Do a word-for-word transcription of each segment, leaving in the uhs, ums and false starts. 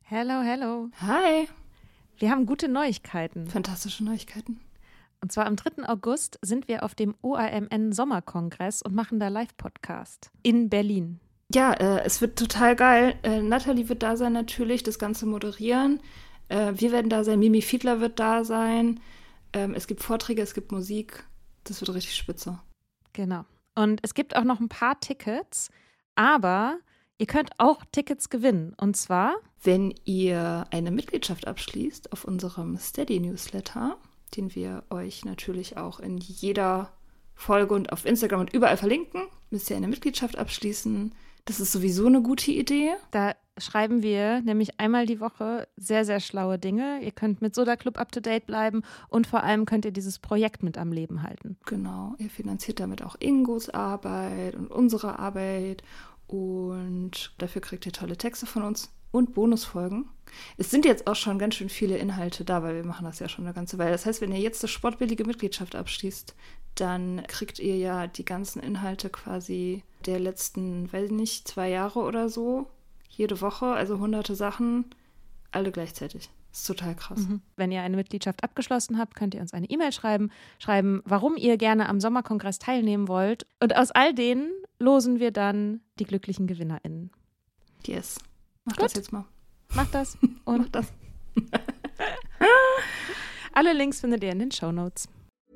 Hello, hello. Hi. Wir haben gute Neuigkeiten. Fantastische Neuigkeiten. Und zwar am dritten August sind wir auf dem O A M N-Sommerkongress und machen da Live-Podcast in Berlin. Ja, äh, es wird total geil. Äh, Nathalie wird da sein natürlich, das Ganze moderieren. Äh, wir werden da sein, Mimi Fiedler wird da sein. Ähm, es gibt Vorträge, es gibt Musik. Das wird richtig spitze. Genau. Und es gibt auch noch ein paar Tickets, aber ihr könnt auch Tickets gewinnen. Und zwar, wenn ihr eine Mitgliedschaft abschließt auf unserem Steady-Newsletter, den wir euch natürlich auch in jeder Folge und auf Instagram und überall verlinken, müsst ihr eine Mitgliedschaft abschließen. Das ist sowieso eine gute Idee. Da schreiben wir nämlich einmal die Woche sehr, sehr schlaue Dinge. Ihr könnt mit Soda Club up to date bleiben und vor allem könnt ihr dieses Projekt mit am Leben halten. Genau, ihr finanziert damit auch Ingos Arbeit und unsere Arbeit und dafür kriegt ihr tolle Texte von uns und Bonusfolgen. Es sind jetzt auch schon ganz schön viele Inhalte da, weil wir machen das ja schon eine ganze Weile. Das heißt, wenn ihr jetzt eine sportbillige Mitgliedschaft abschließt, dann kriegt ihr ja die ganzen Inhalte quasi der letzten, weiß ich nicht, zwei Jahre oder so, jede Woche, also hunderte Sachen, alle gleichzeitig. Das ist total krass. Mhm. Wenn ihr eine Mitgliedschaft abgeschlossen habt, könnt ihr uns eine E-Mail schreiben, schreiben, warum ihr gerne am Sommerkongress teilnehmen wollt. Und aus all denen losen wir dann die glücklichen GewinnerInnen. Yes. Mach Gut. das jetzt mal. Macht das. Und Mach das. alle Links findet ihr in den Shownotes.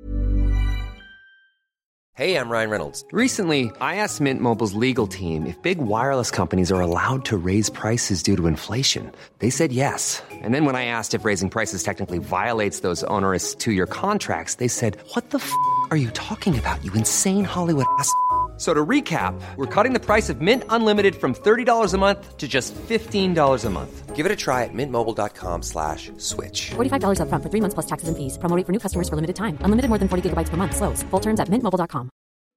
Hey, I'm Ryan Reynolds. Recently, I asked Mint Mobile's legal team if big wireless companies are allowed to raise prices due to inflation. They said yes. And then when I asked if raising prices technically violates those onerous two-year contracts, they said, what the f*** are you talking about, you insane Hollywood ass f- So to recap, we're cutting the price of Mint Unlimited from thirty dollars a month to just fifteen dollars a month. Give it a try at mintmobile.com slash switch. forty-five dollars up front for three months plus taxes and fees. Promo rate for new customers for limited time. Unlimited more than forty gigabytes per month. Slows full terms at mint mobile dot com.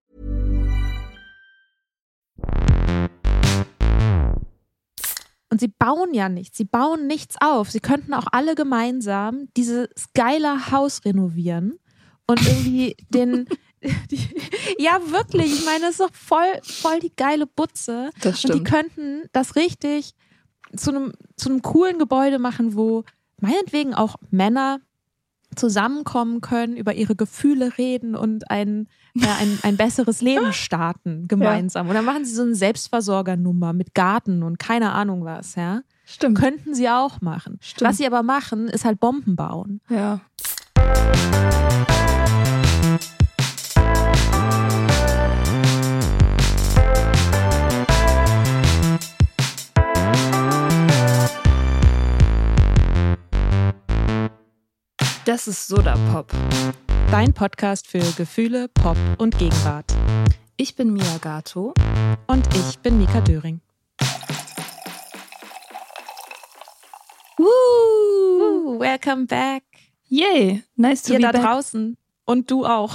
Und sie bauen ja nichts, sie bauen nichts auf. Sie könnten auch alle gemeinsam dieses geile Haus renovieren und irgendwie den... Die, ja, wirklich. Ich meine, das ist doch voll, voll die geile Butze. Das stimmt. Und die könnten das richtig zu einem, zu einem coolen Gebäude machen, wo meinetwegen auch Männer zusammenkommen können, über ihre Gefühle reden und ein, ja, ein, ein besseres Leben starten gemeinsam. Ja. Und dann machen sie so eine Selbstversorgernummer mit Garten und keine Ahnung was, ja. Stimmt. Könnten sie auch machen. Stimmt. Was sie aber machen, ist halt Bomben bauen. Ja. Das ist Soda Pop. Dein Podcast für Gefühle, Pop und Gegenwart. Ich bin Mia Gato. Und ich bin Mika Döring. Woo! Uh, welcome back. Yay, nice to Ihr be da back. draußen. Und du auch.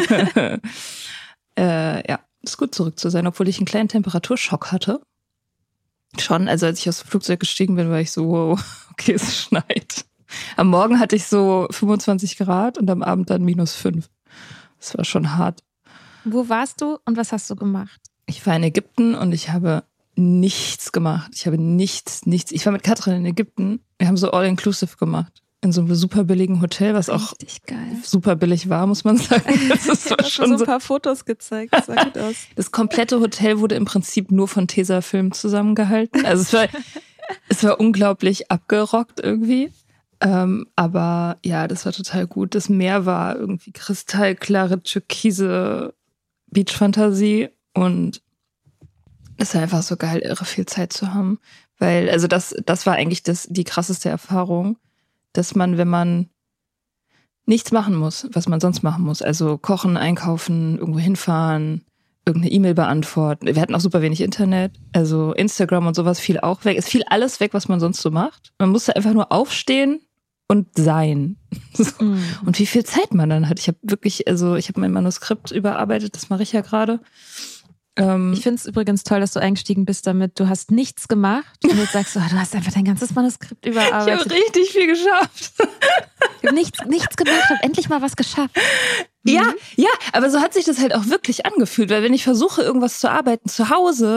äh, ja, ist gut zurück zu sein, obwohl ich einen kleinen Temperaturschock hatte. Schon, also als ich aus dem Flugzeug gestiegen bin, war ich so, wow, okay, es schneit. Am Morgen hatte ich so fünfundzwanzig Grad und am Abend dann minus fünf. Das war schon hart. Wo warst du und was hast du gemacht? Ich war in Ägypten und ich habe nichts gemacht. Ich habe nichts, nichts. Ich war mit Katrin in Ägypten. Wir haben so all-inclusive gemacht. In so einem super billigen Hotel, was auch geil. super billig war, muss man sagen. Das ist du hast schon so ein so. paar Fotos gezeigt. Das sah gut aus. Das komplette Hotel wurde im Prinzip nur von Tesafilm zusammengehalten. Also es war, es war unglaublich abgerockt irgendwie. Ähm, aber ja, das war total gut. Das Meer war irgendwie kristallklare, türkise Beachfantasie und es war einfach so geil, irre viel Zeit zu haben. Weil, also das, das war eigentlich das, die krasseste Erfahrung, dass man, wenn man nichts machen muss, was man sonst machen muss, also kochen, einkaufen, irgendwo hinfahren, irgendeine E-Mail beantworten. Wir hatten auch super wenig Internet, also Instagram und sowas fiel auch weg. Es fiel alles weg, was man sonst so macht. Man musste einfach nur aufstehen und sein. So. Mm. Und wie viel Zeit man dann hat. Ich habe wirklich, also ich habe mein Manuskript überarbeitet, das mache ich ja gerade. Ähm, ich finde es übrigens toll, dass du eingestiegen bist damit. Du hast nichts gemacht und jetzt sagst du, du hast einfach dein ganzes Manuskript überarbeitet. Ich habe richtig viel geschafft. Ich habe nichts, nichts gemacht, habe endlich mal was geschafft. Mhm. Ja, ja, aber so hat sich das halt auch wirklich angefühlt, weil wenn ich versuche, irgendwas zu arbeiten zu Hause,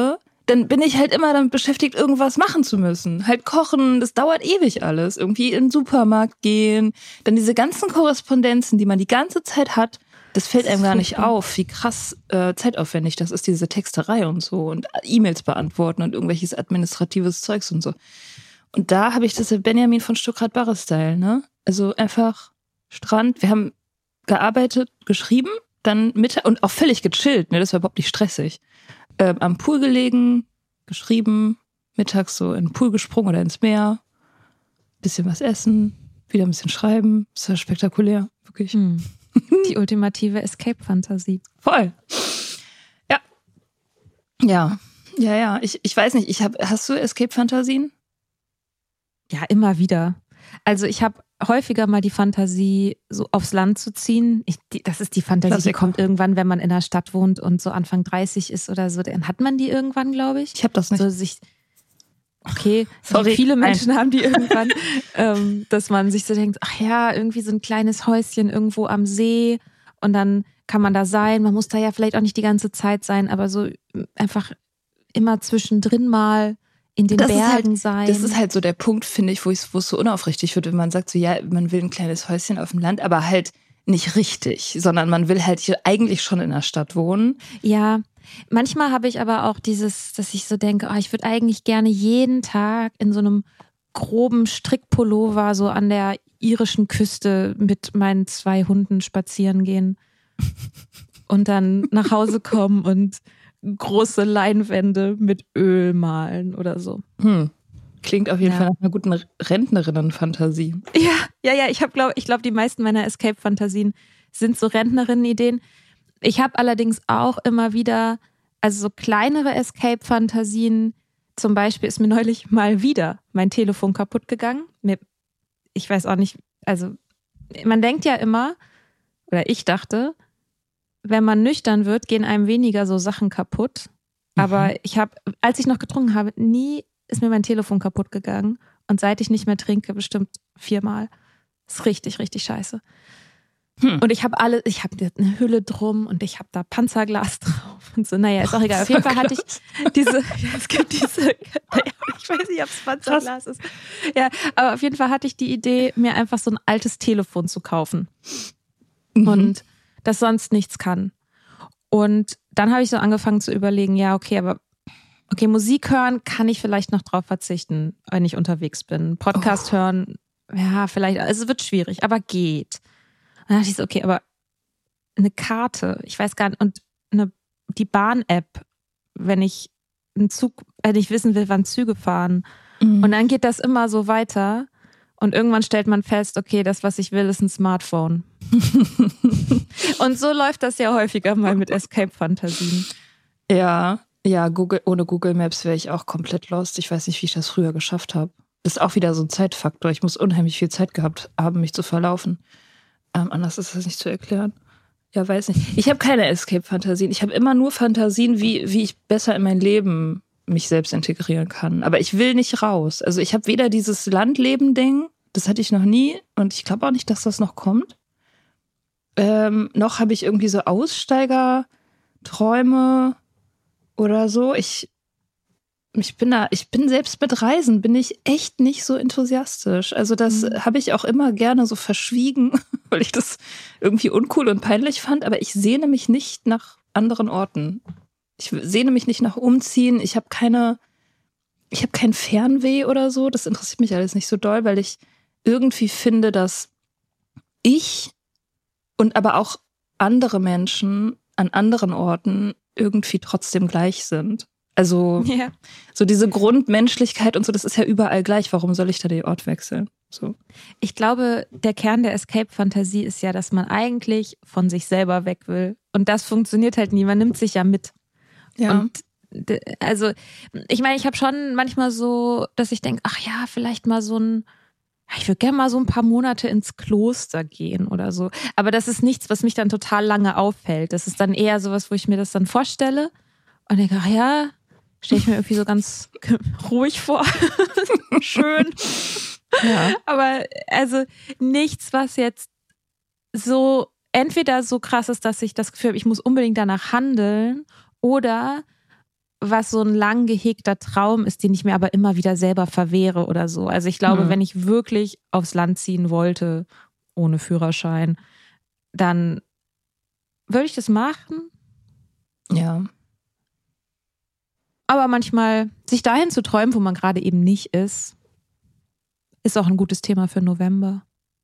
dann bin ich halt immer damit beschäftigt, irgendwas machen zu müssen. Halt kochen, das dauert ewig alles. Irgendwie in den Supermarkt gehen. Dann diese ganzen Korrespondenzen, die man die ganze Zeit hat, das fällt einem gar nicht auf, wie krass äh, zeitaufwendig das ist, diese Texterei und so. Und E-Mails beantworten und irgendwelches administratives Zeugs und so. Und da habe ich das Benjamin von Stuckrad-Barre-Style, ne? Also einfach Strand, wir haben gearbeitet, geschrieben, dann Mittag und auch völlig gechillt, ne? Das war überhaupt nicht stressig. Ähm, am Pool gelegen, geschrieben, mittags so in den Pool gesprungen oder ins Meer, bisschen was essen, wieder ein bisschen schreiben. Das war spektakulär, wirklich. Hm. Die ultimative Escape-Fantasie. Voll. Ja. Ja, ja, ja. Ich, ich weiß nicht, ich hab, hast du Escape-Fantasien? Ja, immer wieder. Also ich habe häufiger mal die Fantasie, so aufs Land zu ziehen. Ich, die, das ist die Fantasie, Klassiker. Die kommt irgendwann, wenn man in der Stadt wohnt und so Anfang dreißig ist oder so. Dann hat man die irgendwann, glaube ich. Ich habe das nicht. So sich, okay, Sorry, viele nein. Menschen haben die irgendwann, ähm, dass man sich so denkt, ach ja, irgendwie so ein kleines Häuschen irgendwo am See und dann kann man da sein. Man muss da ja vielleicht auch nicht die ganze Zeit sein, aber so einfach immer zwischendrin mal in den Das ist Bergen halt, sein. Das ist halt so der Punkt, finde ich, wo es wo es so unaufrichtig wird, wenn man sagt, so ja, man will ein kleines Häuschen auf dem Land, aber halt nicht richtig, sondern man will halt hier eigentlich schon in der Stadt wohnen. Ja, manchmal habe ich aber auch dieses, dass ich so denke, oh, ich würde eigentlich gerne jeden Tag in so einem groben Strickpullover so an der irischen Küste mit meinen zwei Hunden spazieren gehen und dann nach Hause kommen und große Leinwände mit Öl malen oder so. Hm. Klingt auf jeden Ja. Fall nach einer guten Rentnerinnen-Fantasie. Ja, ja, ja, ich habe glaube, ich glaube, die meisten meiner Escape-Fantasien sind so Rentnerinnen-Ideen. Ich habe allerdings auch immer wieder, also so kleinere Escape-Fantasien. Zum Beispiel ist mir neulich mal wieder mein Telefon kaputt gegangen. Mir, ich weiß auch nicht, also man denkt ja immer, oder ich dachte, wenn man nüchtern wird, gehen einem weniger so Sachen kaputt. Aber Mhm. ich habe, als ich noch getrunken habe, nie ist mir mein Telefon kaputt gegangen. Und seit ich nicht mehr trinke, bestimmt viermal. Ist richtig, richtig scheiße. Hm. Und ich habe alle, ich habe eine Hülle drum und ich habe da Panzerglas drauf und so. Naja, ist auch egal. Auf jeden Fall hatte ich diese, ja, es gibt diese, ich weiß nicht, ob es Panzerglas ist. Ja, aber auf jeden Fall hatte ich die Idee, mir einfach so ein altes Telefon zu kaufen. Mhm. Und das sonst nichts kann. Und dann habe ich so angefangen zu überlegen, ja, okay, aber okay, Musik hören kann ich vielleicht noch drauf verzichten, wenn ich unterwegs bin. Podcast Oh. hören, ja, vielleicht, also es wird schwierig, aber geht. Und dann dachte ich so, okay, aber eine Karte, ich weiß gar nicht, und eine, die Bahn-App, wenn ich einen Zug, wenn ich wissen will, wann Züge fahren. Mhm. Und dann geht das immer so weiter. Und irgendwann stellt man fest, okay, das, was ich will, ist ein Smartphone. Und so läuft das ja häufiger mal mit Escape-Fantasien. Ja, ja, Google, ohne Google Maps wäre ich auch komplett lost. Ich weiß nicht, wie ich das früher geschafft habe. Das ist auch wieder so ein Zeitfaktor. Ich muss unheimlich viel Zeit gehabt haben, mich zu verlaufen. Ähm, anders ist das nicht zu erklären. Ja, weiß nicht. Ich habe keine Escape-Fantasien. Ich habe immer nur Fantasien, wie, wie ich besser in mein Leben mich selbst integrieren kann. Aber ich will nicht raus. Also ich habe weder dieses Landleben-Ding, das hatte ich noch nie und ich glaube auch nicht, dass das noch kommt. Ähm, noch habe ich irgendwie so Aussteiger-Träume oder so. Ich, ich bin da, ich bin selbst mit Reisen, bin ich echt nicht so enthusiastisch. Also das Mhm. habe ich auch immer gerne so verschwiegen, weil ich das irgendwie uncool und peinlich fand. Aber ich sehne mich nicht nach anderen Orten. Ich sehne mich nicht nach Umziehen. Ich habe keine, ich habe kein Fernweh oder so. Das interessiert mich alles nicht so doll, weil ich irgendwie finde, dass ich und aber auch andere Menschen an anderen Orten irgendwie trotzdem gleich sind. Also Ja. so diese Grundmenschlichkeit und so, das ist ja überall gleich. Warum soll ich da den Ort wechseln? So. Ich glaube, der Kern der Escape-Fantasie ist ja, dass man eigentlich von sich selber weg will. Und das funktioniert halt nie. Man nimmt sich ja mit. Ja. Und d- also, ich meine, ich habe schon manchmal so, dass ich denke, ach ja, vielleicht mal so ein, ich würde gerne mal so ein paar Monate ins Kloster gehen oder so. Aber das ist nichts, was mich dann total lange auffällt. Das ist dann eher sowas, wo ich mir das dann vorstelle und denke, ach ja, stelle ich mir irgendwie so ganz ruhig vor. Schön. Ja. Aber also nichts, was jetzt so entweder so krass ist, dass ich das Gefühl habe, ich muss unbedingt danach handeln, oder was so ein lang gehegter Traum ist, den ich mir aber immer wieder selber verwehre oder so. Also ich glaube, mhm. wenn ich wirklich aufs Land ziehen wollte, ohne Führerschein, dann würde ich das machen. Ja. Aber manchmal sich dahin zu träumen, wo man gerade eben nicht ist, ist auch ein gutes Thema für November.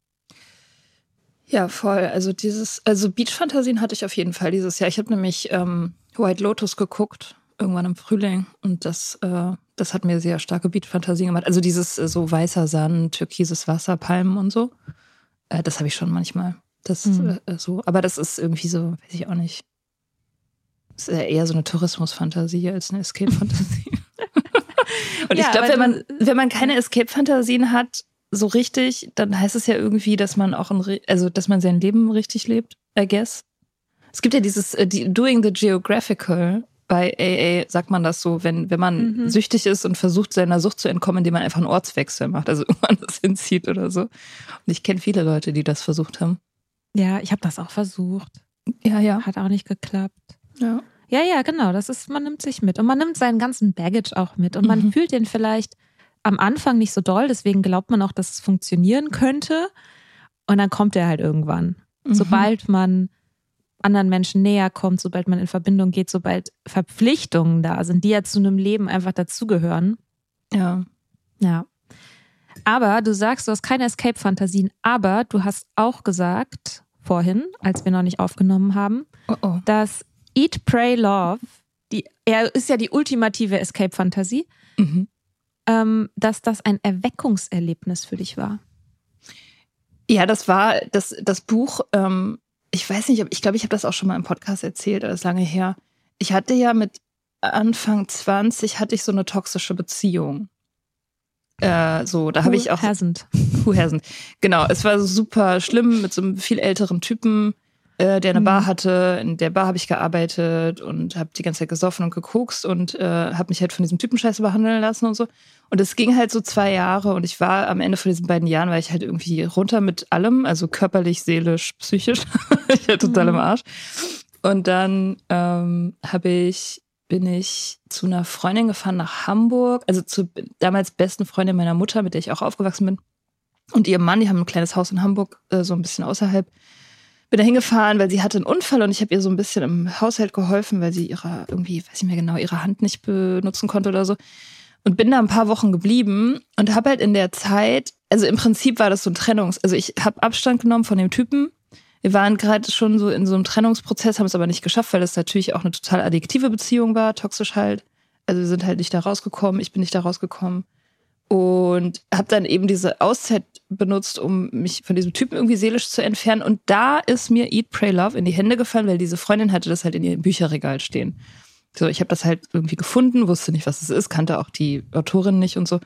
Ja, voll. Also dieses, also Beach-Fantasien hatte ich auf jeden Fall dieses Jahr. Ich habe nämlich ähm, White Lotus geguckt, irgendwann im Frühling. Und das, äh, das hat mir sehr starke Beach-Fantasien gemacht. Also dieses äh, so weißer Sand, türkises Wasser, Palmen und so. Äh, das habe ich schon manchmal. Das mhm. äh, so. Aber das ist irgendwie so, weiß ich auch nicht. Das ist eher so eine Tourismus-Fantasie als eine Escape-Fantasie. Und ja, ich glaube, wenn man, wenn man keine Escape-Fantasien hat, so richtig, dann heißt es ja irgendwie, dass man auch ein, also dass man sein Leben richtig lebt, I guess. Es gibt ja dieses äh, die Doing the Geographical bei A A, sagt man das so, wenn wenn man mhm. süchtig ist und versucht, seiner Sucht zu entkommen, indem man einfach einen Ortswechsel macht, also irgendwann das hinzieht oder so. Und ich kenne viele Leute, die das versucht haben. Ja, ich habe das auch versucht. Ja, ja. Hat auch nicht geklappt. Ja. Ja, ja, genau. Das ist, man nimmt sich mit. Und man nimmt seinen ganzen Baggage auch mit. Und man mhm. fühlt den vielleicht am Anfang nicht so doll, deswegen glaubt man auch, dass es funktionieren könnte. Und dann kommt er halt irgendwann. Mhm. Sobald man anderen Menschen näher kommt, sobald man in Verbindung geht, sobald Verpflichtungen da sind, die ja zu einem Leben einfach dazugehören. Ja. Ja. Aber du sagst, du hast keine Escape-Fantasien, aber du hast auch gesagt, vorhin, als wir noch nicht aufgenommen haben, oh oh. dass Eat, Pray, Love, die, er ist ja die ultimative Escape-Fantasie, mhm. ähm, dass das ein Erweckungserlebnis für dich war. Ja, das war das, das Buch, ähm, ich weiß nicht, ich glaube, ich habe das auch schon mal im Podcast erzählt, das ist lange her. Ich hatte ja mit Anfang zwanzig hatte ich so eine toxische Beziehung. Äh, so, da habe ich auch. Who hasn't? Who hasn't? Genau, es war super schlimm mit so einem viel älteren Typen, äh, der eine mhm. Bar hatte. In der Bar habe ich gearbeitet und habe die ganze Zeit gesoffen und gekokst und äh, habe mich halt von diesem Typen scheiße behandeln lassen und so. Und es ging halt so zwei Jahre und ich war am Ende von diesen beiden Jahren, war ich halt irgendwie runter mit allem, also körperlich, seelisch, psychisch. Ich war total im Arsch. Und dann ähm, habe ich bin ich zu einer Freundin gefahren nach Hamburg, also zur damals besten Freundin meiner Mutter, mit der ich auch aufgewachsen bin. Und ihr Mann, die haben ein kleines Haus in Hamburg, äh, so ein bisschen außerhalb. Bin da hingefahren, weil sie hatte einen Unfall und ich habe ihr so ein bisschen im Haushalt geholfen, weil sie ihre, irgendwie, weiß ich mehr genau, ihre Hand nicht benutzen konnte oder so. Und bin da ein paar Wochen geblieben und habe halt in der Zeit, also im Prinzip war das so ein Trennungs-, also ich habe Abstand genommen von dem Typen. Wir waren gerade schon so in so einem Trennungsprozess, haben es aber nicht geschafft, weil es natürlich auch eine total addiktive Beziehung war, toxisch halt. Also wir sind halt nicht da rausgekommen, ich bin nicht da rausgekommen. Und habe dann eben diese Auszeit benutzt, um mich von diesem Typen irgendwie seelisch zu entfernen. Und da ist mir Eat, Pray, Love in die Hände gefallen, weil diese Freundin hatte das halt in ihrem Bücherregal stehen. So, ich habe das halt irgendwie gefunden, wusste nicht, was es ist, kannte auch die Autorin nicht und so.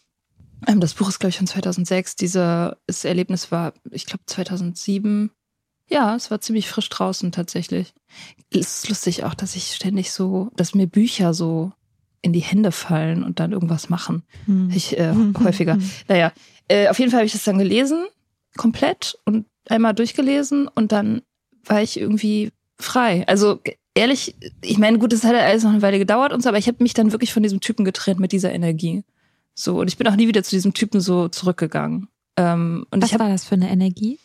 Das Buch ist, glaube ich, von zweitausendsechs. Dieses Erlebnis war, ich glaube, zweitausendsieben. Ja, es war ziemlich frisch draußen tatsächlich. Es ist lustig auch, dass ich ständig so, dass mir Bücher so in die Hände fallen und dann irgendwas machen. Hm. Ich äh, häufiger. Naja, äh, auf jeden Fall habe ich das dann gelesen, komplett und einmal durchgelesen und dann war ich irgendwie frei. Also ehrlich, ich meine, gut, das hat ja alles noch eine Weile gedauert und so, aber ich habe mich dann wirklich von diesem Typen getrennt mit dieser Energie. So, und ich bin auch nie wieder zu diesem Typen so zurückgegangen. Ähm, und Was ich hab, war das für eine Energie?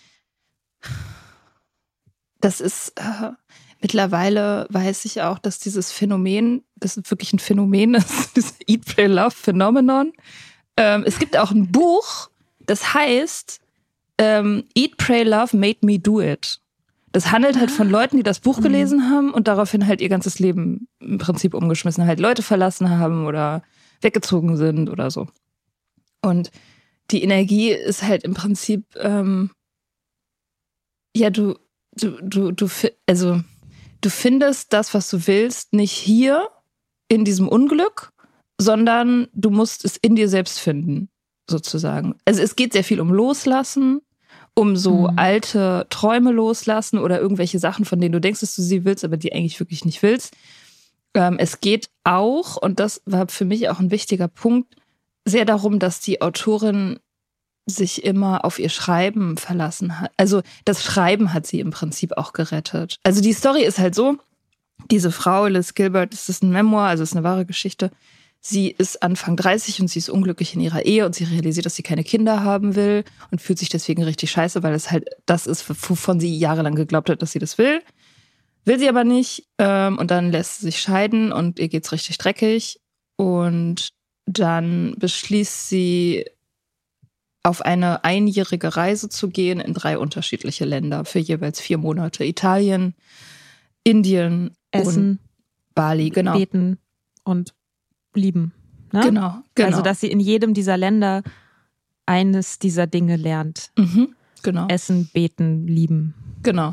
Das ist, äh, mittlerweile weiß ich auch, dass dieses Phänomen, das ist wirklich ein Phänomen ist, das Eat, Pray, Love Phenomenon. Ähm, es gibt auch ein Buch, das heißt ähm, Eat, Pray, Love Made Me Do It. Das handelt halt von Leuten, die das Buch gelesen haben und daraufhin halt ihr ganzes Leben im Prinzip umgeschmissen, halt Leute verlassen haben oder weggezogen sind oder so. Und die Energie ist halt im Prinzip, ähm, ja, du, du, du, du, also du findest das, was du willst, nicht hier in diesem Unglück, sondern du musst es in dir selbst finden, sozusagen. Also es geht sehr viel um Loslassen, um so mhm. alte Träume loslassen oder irgendwelche Sachen, von denen du denkst, dass du sie willst, aber die eigentlich wirklich nicht willst. Ähm, es geht auch, und das war für mich auch ein wichtiger Punkt, sehr darum, dass die Autorin sich immer auf ihr Schreiben verlassen hat. Also das Schreiben hat sie im Prinzip auch gerettet. Also die Story ist halt so, diese Frau, Liz Gilbert, das ist ein Memoir, also ist eine wahre Geschichte. Sie ist Anfang dreißig und sie ist unglücklich in ihrer Ehe und sie realisiert, dass sie keine Kinder haben will und fühlt sich deswegen richtig scheiße, weil es halt das ist, wovon sie jahrelang geglaubt hat, dass sie das will. Will sie aber nicht. Ähm, und dann lässt sie sich scheiden und ihr geht's richtig dreckig. Und dann beschließt sie, auf eine einjährige Reise zu gehen in drei unterschiedliche Länder für jeweils vier Monate. Italien, Indien Essen, und Bali, genau. Beten und lieben. Ne? Genau, genau. Also, dass sie in jedem dieser Länder eines dieser Dinge lernt. Mhm, genau. Essen, beten, lieben. Genau.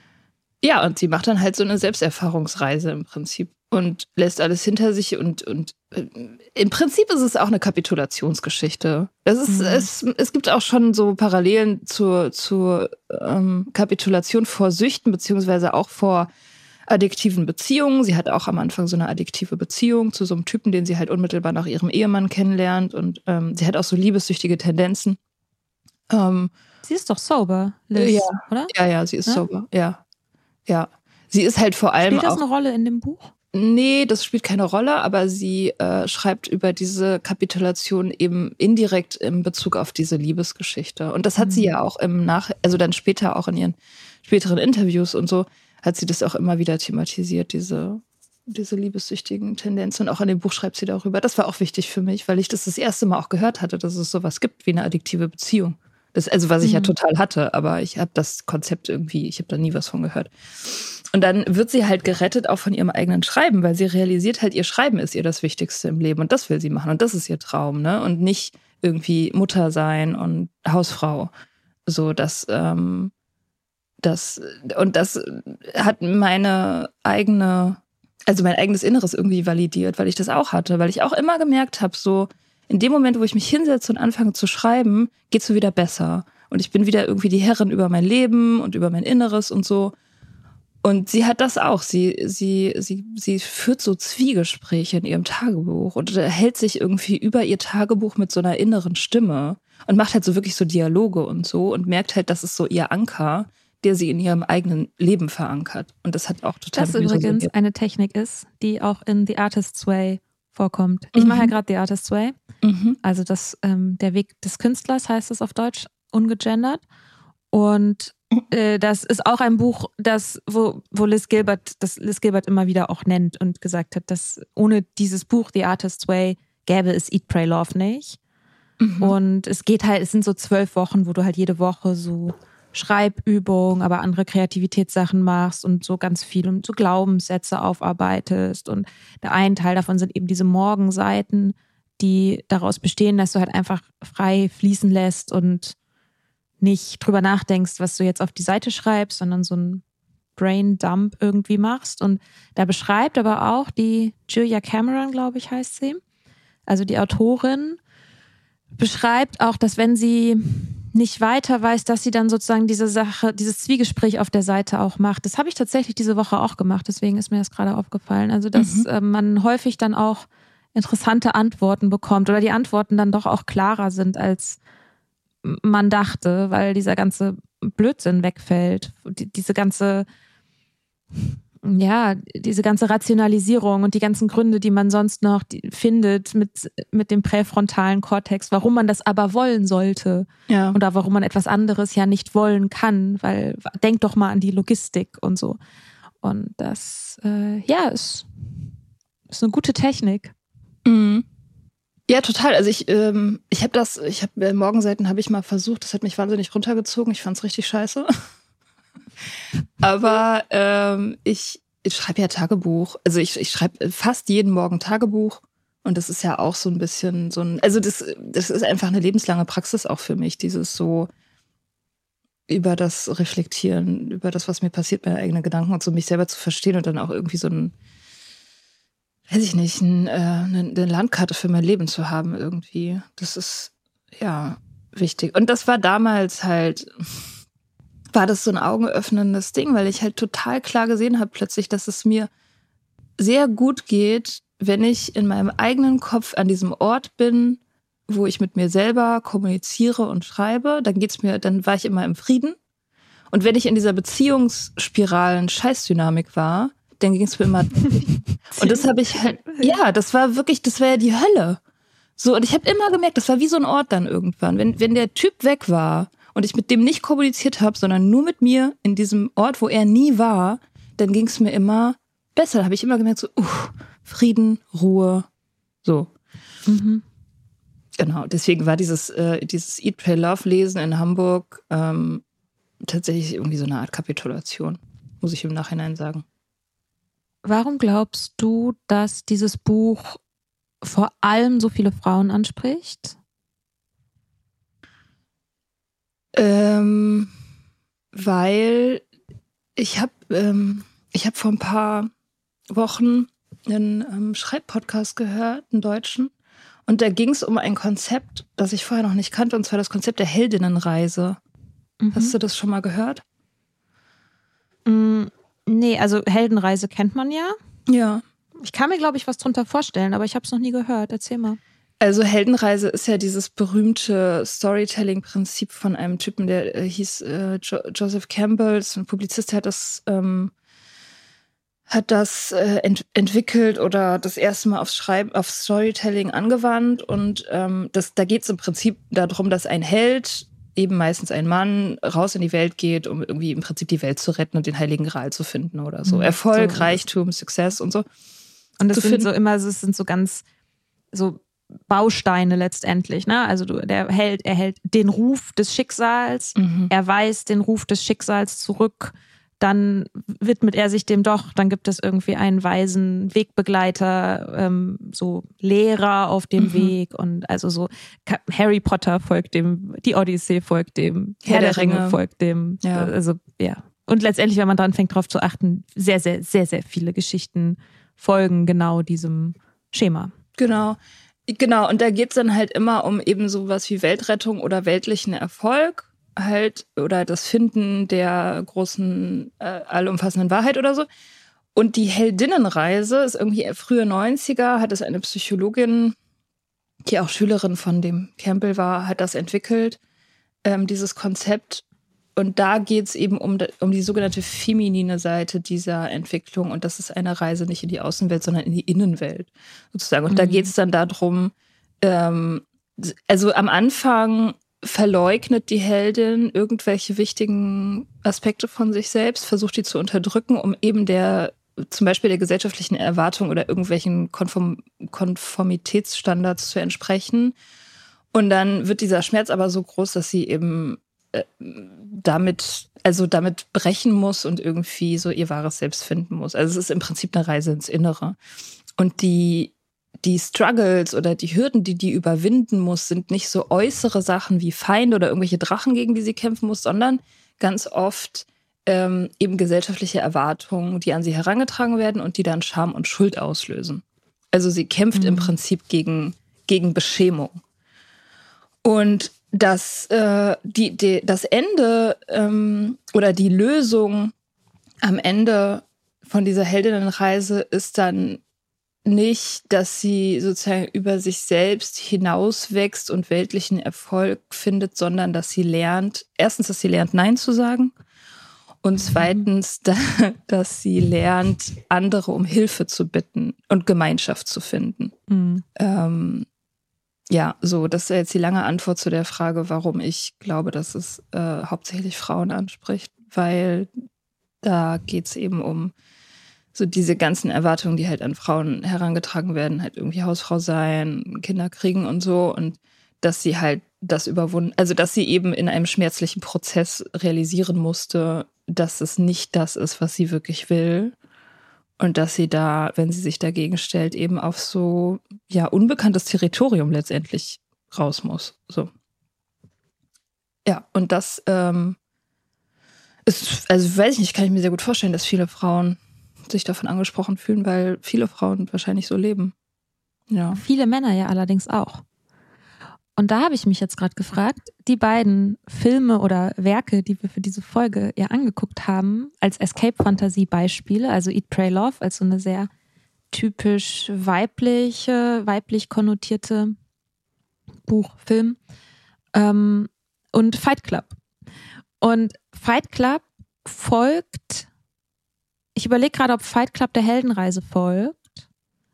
Ja, und sie macht dann halt so eine Selbsterfahrungsreise im Prinzip und lässt alles hinter sich und, und äh, im Prinzip ist es auch eine Kapitulationsgeschichte. Es, ist, mhm. es, es gibt auch schon so Parallelen zur, zur ähm, Kapitulation vor Süchten, beziehungsweise auch vor addiktiven Beziehungen. Sie hat auch am Anfang so eine addiktive Beziehung zu so einem Typen, den sie halt unmittelbar nach ihrem Ehemann kennenlernt. Und ähm, sie hat auch so liebessüchtige Tendenzen. Ähm, sie ist doch sober, Liz, ja, oder? Ja, ja, sie ist ja? sober, ja. Ja. Sie ist halt vor allem Spielt das auch, eine Rolle in dem Buch? Nee, das spielt keine Rolle, aber sie äh, schreibt über diese Kapitulation eben indirekt in Bezug auf diese Liebesgeschichte. Und das hat mhm. sie ja auch im Nach-, also dann später auch in ihren späteren Interviews und so, hat sie das auch immer wieder thematisiert, diese, diese liebessüchtigen Tendenzen. Und auch in dem Buch schreibt sie darüber. Das war auch wichtig für mich, weil ich das das erste Mal auch gehört hatte, dass es sowas gibt wie eine addiktive Beziehung. Das, also was ich mhm. ja total hatte, aber ich habe das Konzept irgendwie, ich habe da nie was von gehört. Und dann wird sie halt gerettet auch von ihrem eigenen Schreiben, weil sie realisiert halt, ihr Schreiben ist ihr das Wichtigste im Leben und das will sie machen und das ist ihr Traum, ne? Und nicht irgendwie Mutter sein und Hausfrau. So, das, ähm, das, und das hat meine eigene, also mein eigenes Inneres irgendwie validiert, weil ich das auch hatte, weil ich auch immer gemerkt habe, so in dem Moment, wo ich mich hinsetze und anfange zu schreiben, geht's so wieder besser. Und ich bin wieder irgendwie die Herrin über mein Leben und über mein Inneres und so. Und sie hat das auch. Sie, sie, sie, sie führt so Zwiegespräche in ihrem Tagebuch und hält sich irgendwie über ihr Tagebuch mit so einer inneren Stimme und macht halt so wirklich so Dialoge und so und merkt halt, das ist so ihr Anker, der sie in ihrem eigenen Leben verankert. Und das hat auch total. Das übrigens resoniert. Eine Technik ist, die auch in The Artist's Way vorkommt. Ich mhm. mache ja gerade The Artist's Way. Mhm. Also das, ähm, der Weg des Künstlers heißt es auf Deutsch, ungegendert. Und äh, das ist auch ein Buch, das, wo, wo Liz Gilbert, das Liz Gilbert immer wieder auch nennt und gesagt hat, dass ohne dieses Buch The Artist's Way gäbe es Eat, Pray, Love nicht. Mhm. Und es geht halt, es sind so zwölf Wochen, wo du halt jede Woche so Schreibübungen, aber andere Kreativitätssachen machst und so ganz viel und so Glaubenssätze aufarbeitest. Und der ein Teil davon sind eben diese Morgenseiten, die daraus bestehen, dass du halt einfach frei fließen lässt und nicht drüber nachdenkst, was du jetzt auf die Seite schreibst, sondern so ein Brain-Dump irgendwie machst. Und da beschreibt aber auch die Julia Cameron, glaube ich, heißt sie, also die Autorin, beschreibt auch, dass wenn sie nicht weiter weiß, dass sie dann sozusagen diese Sache, dieses Zwiegespräch auf der Seite auch macht. Das habe ich tatsächlich diese Woche auch gemacht, deswegen ist mir das gerade aufgefallen. Also, dass mhm. äh, man häufig dann auch interessante Antworten bekommt oder die Antworten dann doch auch klarer sind, als man dachte, weil dieser ganze Blödsinn wegfällt. Die, diese ganze, ja, diese ganze Rationalisierung und die ganzen Gründe, die man sonst noch die, findet mit, mit dem präfrontalen Kortex, warum man das aber wollen sollte. Ja. Oder warum man etwas anderes ja nicht wollen kann, weil denk doch mal an die Logistik und so. Und das, äh, ja, ist, ist eine gute Technik. Mhm. Ja, total. Also ich, ähm, ich habe das, ich habe äh, Morgenseiten habe ich mal versucht, das hat mich wahnsinnig runtergezogen. Ich fand's richtig scheiße. Aber ähm, ich, ich schreibe ja Tagebuch. Also ich, ich schreibe fast jeden Morgen Tagebuch. Und das ist ja auch so ein bisschen so ein, also das, das ist einfach eine lebenslange Praxis auch für mich, dieses so über das Reflektieren, über das, was mir passiert, meine eigenen Gedanken und so mich selber zu verstehen und dann auch irgendwie so ein, weiß ich nicht, ein, äh, eine, eine Landkarte für mein Leben zu haben irgendwie. Das ist, ja, wichtig. Und das war damals halt, war das so ein augenöffnendes Ding, weil ich halt total klar gesehen habe plötzlich, dass es mir sehr gut geht, wenn ich in meinem eigenen Kopf an diesem Ort bin, wo ich mit mir selber kommuniziere und schreibe, dann geht's mir, dann war ich immer im Frieden. Und wenn ich in dieser Beziehungsspiralen Scheißdynamik war, dann ging es mir immer. Und das habe ich halt, ja, das war wirklich, das war ja die Hölle. So, und ich habe immer gemerkt, das war wie so ein Ort dann irgendwann. Wenn, wenn der Typ weg war und ich mit dem nicht kommuniziert habe, sondern nur mit mir in diesem Ort, wo er nie war, dann ging es mir immer besser. Da habe ich immer gemerkt, so, uff, Frieden, Ruhe, so. Mhm. Genau, deswegen war dieses, äh, dieses Eat, Pray, Love Lesen in Hamburg ähm, tatsächlich irgendwie so eine Art Kapitulation, muss ich im Nachhinein sagen. Warum glaubst du, dass dieses Buch vor allem so viele Frauen anspricht? Ähm, weil ich habe ähm, ich habe vor ein paar Wochen einen ähm, Schreibpodcast gehört, einen deutschen, und da ging es um ein Konzept, das ich vorher noch nicht kannte, und zwar das Konzept der Heldinnenreise. Mhm. Hast du das schon mal gehört? Mm, nee, also Heldenreise kennt man ja. Ja. Ich kann mir, glaube ich, was drunter vorstellen, aber ich habe es noch nie gehört. Erzähl mal. Also Heldenreise ist ja dieses berühmte Storytelling-Prinzip von einem Typen, der äh, hieß äh, jo- Joseph Campbell, ist ein Publizist, der hat das, ähm, hat das äh, ent- entwickelt oder das erste Mal aufs Schreiben, auf Storytelling angewandt. Und ähm, das, da geht es im Prinzip darum, dass ein Held, eben meistens ein Mann, raus in die Welt geht, um irgendwie im Prinzip die Welt zu retten und den Heiligen Gral zu finden oder so. Mhm, Erfolg, so. Reichtum, Success und so. Und das sind so immer, es sind so ganz so Bausteine letztendlich, ne? Also du, der Held erhält den Ruf des Schicksals, mhm. er weist den Ruf des Schicksals zurück, dann widmet er sich dem doch, dann gibt es irgendwie einen weisen Wegbegleiter, ähm, so Lehrer auf dem mhm. Weg, und also so Harry Potter folgt dem, die Odyssee folgt dem, Herr, Herr der, der Ringe. Ringe folgt dem, ja. Also ja. Und letztendlich, wenn man dran fängt, darauf zu achten, sehr, sehr, sehr, sehr viele Geschichten folgen genau diesem Schema. Genau, genau. Und da geht es dann halt immer um eben sowas wie Weltrettung oder weltlichen Erfolg halt oder das Finden der großen, äh, allumfassenden Wahrheit oder so. Und die Heldinnenreise ist irgendwie frühe neunziger, hat es eine Psychologin, die auch Schülerin von dem Campbell war, hat das entwickelt, ähm, dieses Konzept. Und da geht es eben um, um die sogenannte feminine Seite dieser Entwicklung. Und das ist eine Reise nicht in die Außenwelt, sondern in die Innenwelt sozusagen. Und mhm. da geht es dann darum, ähm, also am Anfang verleugnet die Heldin irgendwelche wichtigen Aspekte von sich selbst, versucht die zu unterdrücken, um eben der zum Beispiel der gesellschaftlichen Erwartung oder irgendwelchen Konform- Konformitätsstandards zu entsprechen. Und dann wird dieser Schmerz aber so groß, dass sie eben damit, also damit brechen muss und irgendwie so ihr wahres Selbst finden muss. Also es ist im Prinzip eine Reise ins Innere. Und die, die Struggles oder die Hürden, die die überwinden muss, sind nicht so äußere Sachen wie Feinde oder irgendwelche Drachen, gegen die sie kämpfen muss, sondern ganz oft ähm, eben gesellschaftliche Erwartungen, die an sie herangetragen werden und die dann Scham und Schuld auslösen. Also sie kämpft mhm. im Prinzip gegen, gegen Beschämung. Und Das, äh, die, die, das Ende ähm, oder die Lösung am Ende von dieser Heldinnenreise ist dann nicht, dass sie sozusagen über sich selbst hinauswächst und weltlichen Erfolg findet, sondern dass sie lernt, erstens, dass sie lernt, Nein zu sagen, und zweitens, dass sie lernt, andere um Hilfe zu bitten und Gemeinschaft zu finden. Mhm. Ähm, Ja, so, das ist jetzt die lange Antwort zu der Frage, warum ich glaube, dass es äh, hauptsächlich Frauen anspricht, weil da geht es eben um so diese ganzen Erwartungen, die halt an Frauen herangetragen werden, halt irgendwie Hausfrau sein, Kinder kriegen und so, und dass sie halt das überwunden, also dass sie eben in einem schmerzlichen Prozess realisieren musste, dass es nicht das ist, was sie wirklich will. Und dass sie da, wenn sie sich dagegen stellt, eben auf so ja unbekanntes Territorium letztendlich raus muss. So. Ja, und das ähm, ist, also weiß ich nicht, kann ich mir sehr gut vorstellen, dass viele Frauen sich davon angesprochen fühlen, weil viele Frauen wahrscheinlich so leben. Ja. Viele Männer ja allerdings auch. Und da habe ich mich jetzt gerade gefragt, die beiden Filme oder Werke, die wir für diese Folge ja angeguckt haben, als Escape-Fantasie-Beispiele, also Eat, Pray, Love, als so eine sehr typisch weibliche, weiblich konnotierte Buch, Film, ähm, und Fight Club. Und Fight Club folgt, ich ich überlege gerade, ob Fight Club der Heldenreise folgt.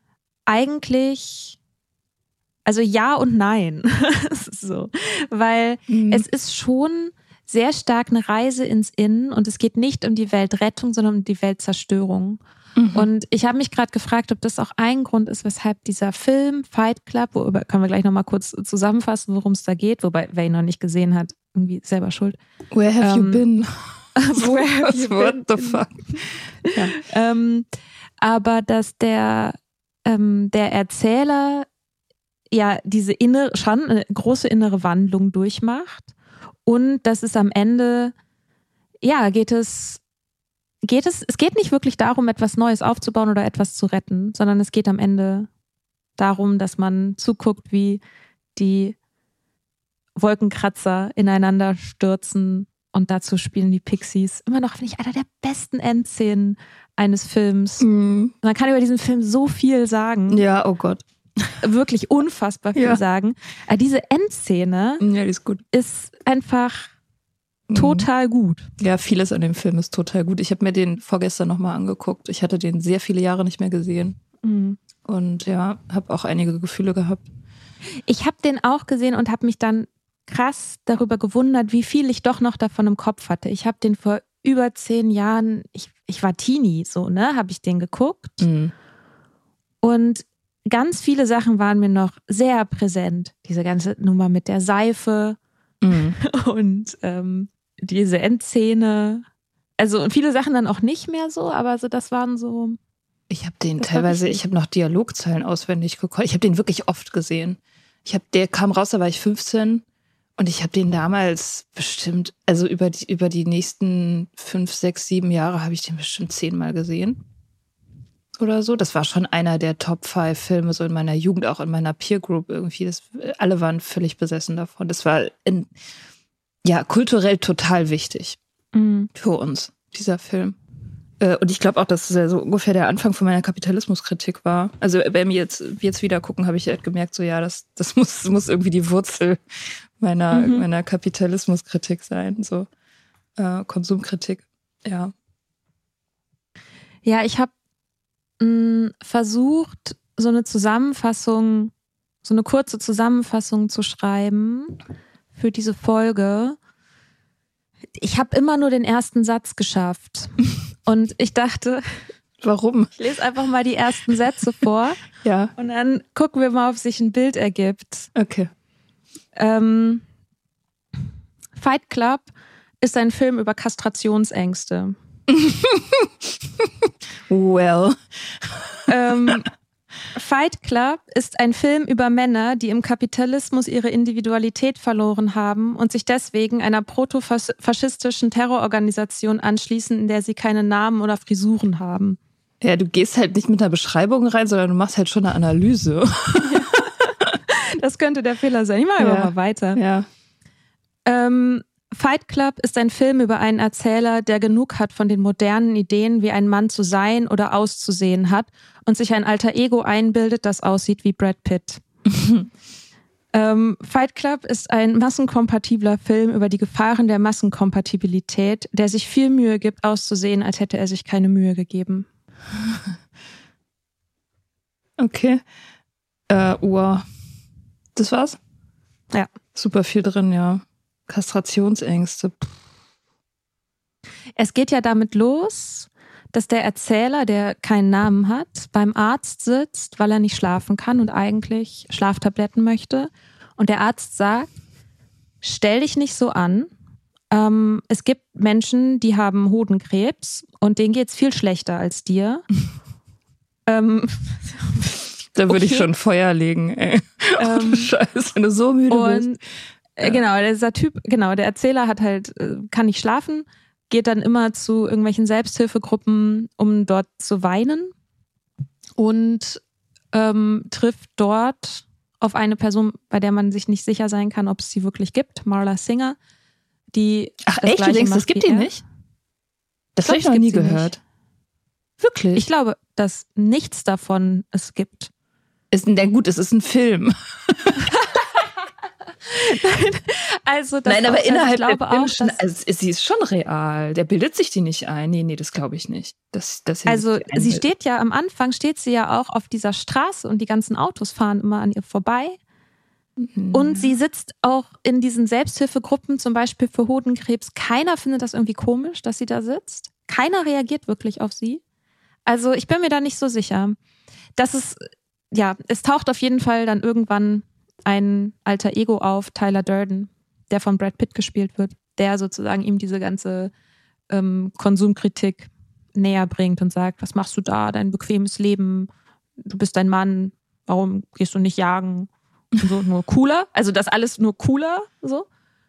Eigentlich, also ja und nein. So, weil mhm. es ist schon sehr stark eine Reise ins Innen und es geht nicht um die Weltrettung, sondern um die Weltzerstörung. Mhm. Und ich habe mich gerade gefragt, ob das auch ein Grund ist, weshalb dieser Film Fight Club, worüber können wir gleich nochmal kurz zusammenfassen, worum es da geht, wobei, wer ihn noch nicht gesehen hat, irgendwie selber schuld. Where have ähm, you been? Where have you What been? the fuck? Ja. Ähm, aber dass der, ähm, der Erzähler ja diese innere, schon eine große innere Wandlung durchmacht und dass es am Ende, ja, geht es, geht es, es geht nicht wirklich darum, etwas Neues aufzubauen oder etwas zu retten, sondern es geht am Ende darum, dass man zuguckt, wie die Wolkenkratzer ineinander stürzen und dazu spielen die Pixies. Immer noch, finde ich, einer der besten Endszenen eines Films. Mhm. Man kann über diesen Film so viel sagen. Ja, oh Gott. Wirklich unfassbar viel ja. sagen. Aber diese Endszene ja, die ist, gut. ist einfach total gut. Ja, vieles an dem Film ist total gut. Ich habe mir den vorgestern nochmal angeguckt. Ich hatte den sehr viele Jahre nicht mehr gesehen. Mhm. Und ja, habe auch einige Gefühle gehabt. Ich habe den auch gesehen und habe mich dann krass darüber gewundert, wie viel ich doch noch davon im Kopf hatte. Ich habe den vor über zehn Jahren, ich, ich war Teenie, so, ne, habe ich den geguckt. Mhm. Und ganz viele Sachen waren mir noch sehr präsent. Diese ganze Nummer mit der Seife mhm. und ähm, diese Endszene. Also und viele Sachen dann auch nicht mehr so, aber so das waren so. Ich habe den teilweise, ich habe noch Dialogzeilen auswendig gekonnt. Ich habe den wirklich oft gesehen. Ich habe, der kam raus, da war ich fünfzehn und ich habe den damals bestimmt, also über die über die nächsten fünf, sechs, sieben Jahre habe ich den bestimmt zehnmal gesehen. Oder so. Das war schon einer der Top five Filme so in meiner Jugend, auch in meiner Peer Group irgendwie. Das, alle waren völlig besessen davon. Das war in, ja kulturell total wichtig mhm. für uns, dieser Film. Äh, und ich glaube auch, dass es ja so ungefähr der Anfang von meiner Kapitalismuskritik war. Also bei mir jetzt, jetzt wieder gucken, habe ich halt gemerkt, so ja, das, das muss, muss irgendwie die Wurzel meiner, mhm. meiner Kapitalismuskritik sein. So äh, Konsumkritik, ja. Ja, ich habe versucht, so eine Zusammenfassung, so eine kurze Zusammenfassung zu schreiben für diese Folge. Ich habe immer nur den ersten Satz geschafft. Und ich dachte, warum? Ich lese einfach mal die ersten Sätze vor. Ja. Und dann gucken wir mal, ob sich ein Bild ergibt. Okay. Ähm, Fight Club ist ein Film über Kastrationsängste. Well. ähm, Fight Club ist ein Film über Männer, die im Kapitalismus ihre Individualität verloren haben und sich deswegen einer protofaschistischen Terrororganisation anschließen, in der sie keine Namen oder Frisuren haben. Ja, du gehst halt nicht mit einer Beschreibung rein, sondern du machst halt schon eine Analyse. Das könnte der Fehler sein. Ich mache ja. aber mal weiter. Ja. Ähm, Fight Club ist ein Film über einen Erzähler, der genug hat von den modernen Ideen, wie ein Mann zu sein oder auszusehen hat und sich ein alter Ego einbildet, das aussieht wie Brad Pitt. ähm, Fight Club ist ein massenkompatibler Film über die Gefahren der Massenkompatibilität, der sich viel Mühe gibt, auszusehen, als hätte er sich keine Mühe gegeben. Okay. Äh, wow. Das war's? Ja. Super viel drin, ja. Kastrationsängste. Es geht ja damit los, dass der Erzähler, der keinen Namen hat, beim Arzt sitzt, weil er nicht schlafen kann und eigentlich Schlaftabletten möchte. Und der Arzt sagt, stell dich nicht so an. Ähm, es gibt Menschen, die haben Hodenkrebs und denen geht's viel schlechter als dir. ähm, da würde okay. ich schon Feuer legen, ey. Ähm, Scheiße, wenn du so müde und bist. Genau, dieser Typ, genau, der Erzähler hat halt, kann nicht schlafen, geht dann immer zu irgendwelchen Selbsthilfegruppen, um dort zu weinen und ähm, trifft dort auf eine Person, bei der man sich nicht sicher sein kann, ob es sie wirklich gibt, Marla Singer, die Ach echt, du denkst, es gibt die nicht? Das habe ich noch nie gehört. Wirklich? Ich glaube, dass nichts davon es gibt. Ist, na gut, es ist ein Film. Also das Nein, aber auch, innerhalb also ich der glaube Film, auch, dass, also sie ist schon real. Der bildet sich die nicht ein. Nee, nee, das glaube ich nicht. Das, das also sich die sie einbildet. steht ja am Anfang, steht sie ja auch auf dieser Straße und die ganzen Autos fahren immer an ihr vorbei. Mhm. Und sie sitzt auch in diesen Selbsthilfegruppen, zum Beispiel für Hodenkrebs. Keiner findet das irgendwie komisch, dass sie da sitzt. Keiner reagiert wirklich auf sie. Also ich bin mir da nicht so sicher. Das ist, ja, es taucht auf jeden Fall dann irgendwann ein alter Ego auf, Tyler Durden, der von Brad Pitt gespielt wird, der sozusagen ihm diese ganze ähm, Konsumkritik näher bringt und sagt, was machst du da, dein bequemes Leben, du bist ein Mann, warum gehst du nicht jagen? Und so, nur cooler, also das alles nur cooler, so.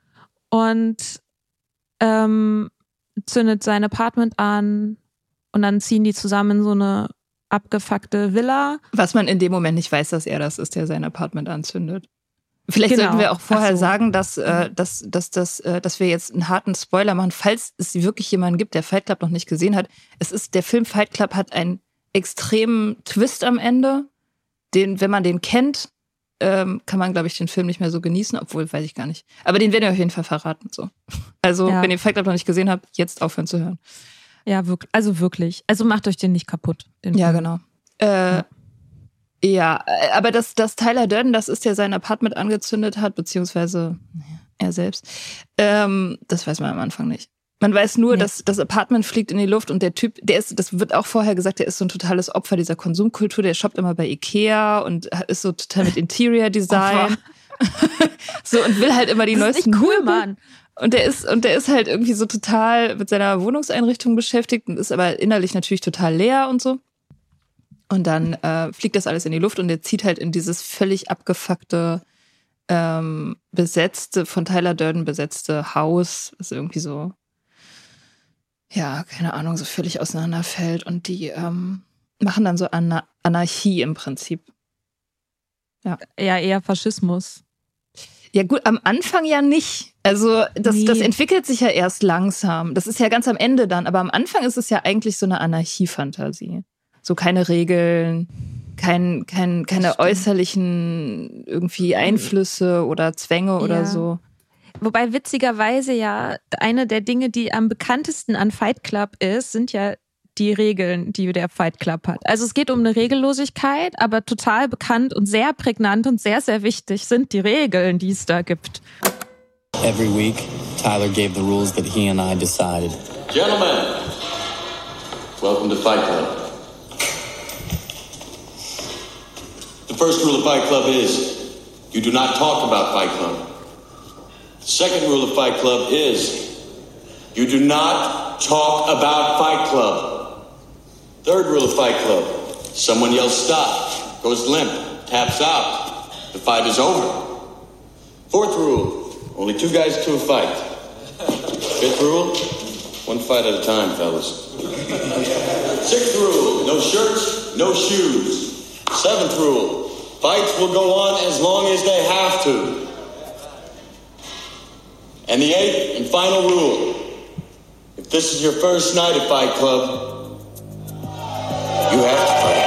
Und ähm, zündet sein Apartment an und dann ziehen die zusammen in so eine abgefuckte Villa. Was man in dem Moment nicht weiß, dass er das ist, der sein Apartment anzündet. Vielleicht Genau. sollten wir auch vorher Ach so. sagen, dass, äh, dass, dass, dass, äh, dass wir jetzt einen harten Spoiler machen, falls es wirklich jemanden gibt, der Fight Club noch nicht gesehen hat. Es ist, der Film Fight Club hat einen extremen Twist am Ende, den, wenn man den kennt, ähm, kann man, glaube ich, den Film nicht mehr so genießen, obwohl, weiß ich gar nicht. Aber den werden wir auf jeden Fall verraten. So. Also, Ja. wenn ihr Fight Club noch nicht gesehen habt, jetzt aufhören zu hören. Ja, wirklich. Also wirklich. Also macht euch den nicht kaputt. Den Ja, Film. genau. Äh, ja. ja, aber dass, dass Tyler Durden, das ist, der sein Apartment angezündet hat, beziehungsweise er selbst, ähm, das weiß man am Anfang nicht. Man weiß nur, Ja. dass das Apartment fliegt in die Luft und der Typ, der ist, das wird auch vorher gesagt, der ist so ein totales Opfer dieser Konsumkultur, der shoppt immer bei Ikea und ist so total mit Interior Design. So, und will halt immer die Das ist neuesten nicht cool, Möbel. Mann. Und der ist, und der ist halt irgendwie so total mit seiner Wohnungseinrichtung beschäftigt und ist aber innerlich natürlich total leer und so. Und dann äh, fliegt das alles in die Luft und der zieht halt in dieses völlig abgefuckte, ähm, besetzte, von Tyler Durden besetzte Haus, was irgendwie so, ja, keine Ahnung, so völlig auseinanderfällt. Und die ähm, machen dann so Ana- Anarchie im Prinzip. Ja, eher Faschismus. Ja gut, am Anfang ja nicht. Also das, Nee. das entwickelt sich ja erst langsam. Das ist ja ganz am Ende dann. Aber am Anfang ist es ja eigentlich so eine Anarchie-Fantasie. So keine Regeln, kein, kein, keine stimmt. äußerlichen irgendwie Einflüsse oder Zwänge oder Ja. so. Wobei witzigerweise ja eine der Dinge, die am bekanntesten an Fight Club ist, sind ja die Regeln, die der Fight Club hat. Also es geht um eine Regellosigkeit, aber total bekannt und sehr prägnant und sehr, sehr wichtig sind die Regeln, die es da gibt. Every week, Tyler gave the rules that he and I decided. Gentlemen, welcome to Fight Club. The first rule of Fight Club is you do not talk about Fight Club. The second rule of Fight Club is you do not talk about Fight Club. Third rule of Fight Club, someone yells stop, goes limp, taps out. The fight is over. Fourth rule, only two guys to a fight. Fifth rule, one fight at a time, fellas. Sixth rule, no shirts, no shoes. Seventh rule, fights will go on as long as they have to. And the eighth and final rule, if this is your first night at Fight Club, you have to fight.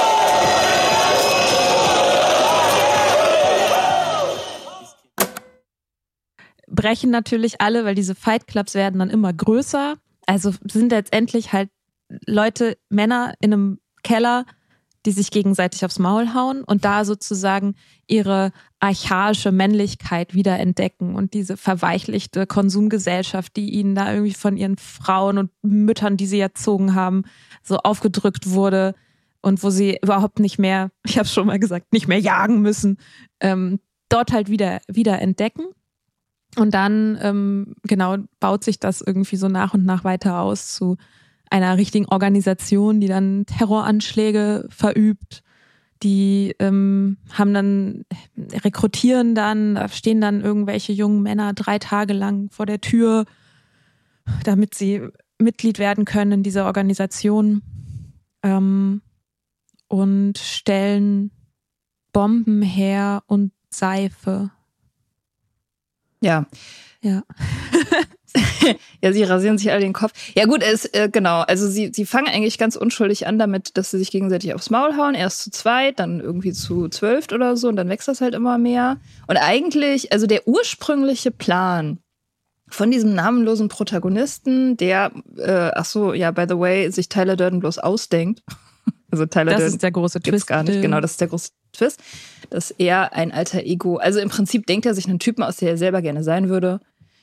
Brechen natürlich alle, weil diese Fight Clubs werden dann immer größer. Also sind letztendlich halt Leute, Männer in einem Keller, die sich gegenseitig aufs Maul hauen und da sozusagen ihre archaische Männlichkeit wiederentdecken und diese verweichlichte Konsumgesellschaft, die ihnen da irgendwie von ihren Frauen und Müttern, die sie erzogen haben, so aufgedrückt wurde und wo sie überhaupt nicht mehr, ich habe schon mal gesagt, nicht mehr jagen müssen, ähm, dort halt wieder, wieder entdecken. Und dann, ähm, genau, baut sich das irgendwie so nach und nach weiter aus zu einer richtigen Organisation, die dann Terroranschläge verübt. Die ähm, haben dann, rekrutieren dann, da stehen dann irgendwelche jungen Männer drei Tage lang vor der Tür, damit sie Mitglied werden können in dieser Organisation, ähm, und stellen Bomben her und Seife. Ja. Ja. Ja, sie rasieren sich alle den Kopf. Ja gut, es äh, genau, also sie sie fangen eigentlich ganz unschuldig an damit, dass sie sich gegenseitig aufs Maul hauen. Erst zu zweit, dann irgendwie zu zwölf oder so und dann wächst das halt immer mehr. Und eigentlich, also der ursprüngliche Plan von diesem namenlosen Protagonisten, der, äh, ach so, ja, by the way, sich Tyler Durden bloß ausdenkt. Also Tyler Das Durden ist der große gibt's Twist. gar nicht. Genau, das ist der große Twist, dass er ein alter Ego, also im Prinzip denkt er sich einen Typen aus, der er selber gerne sein würde.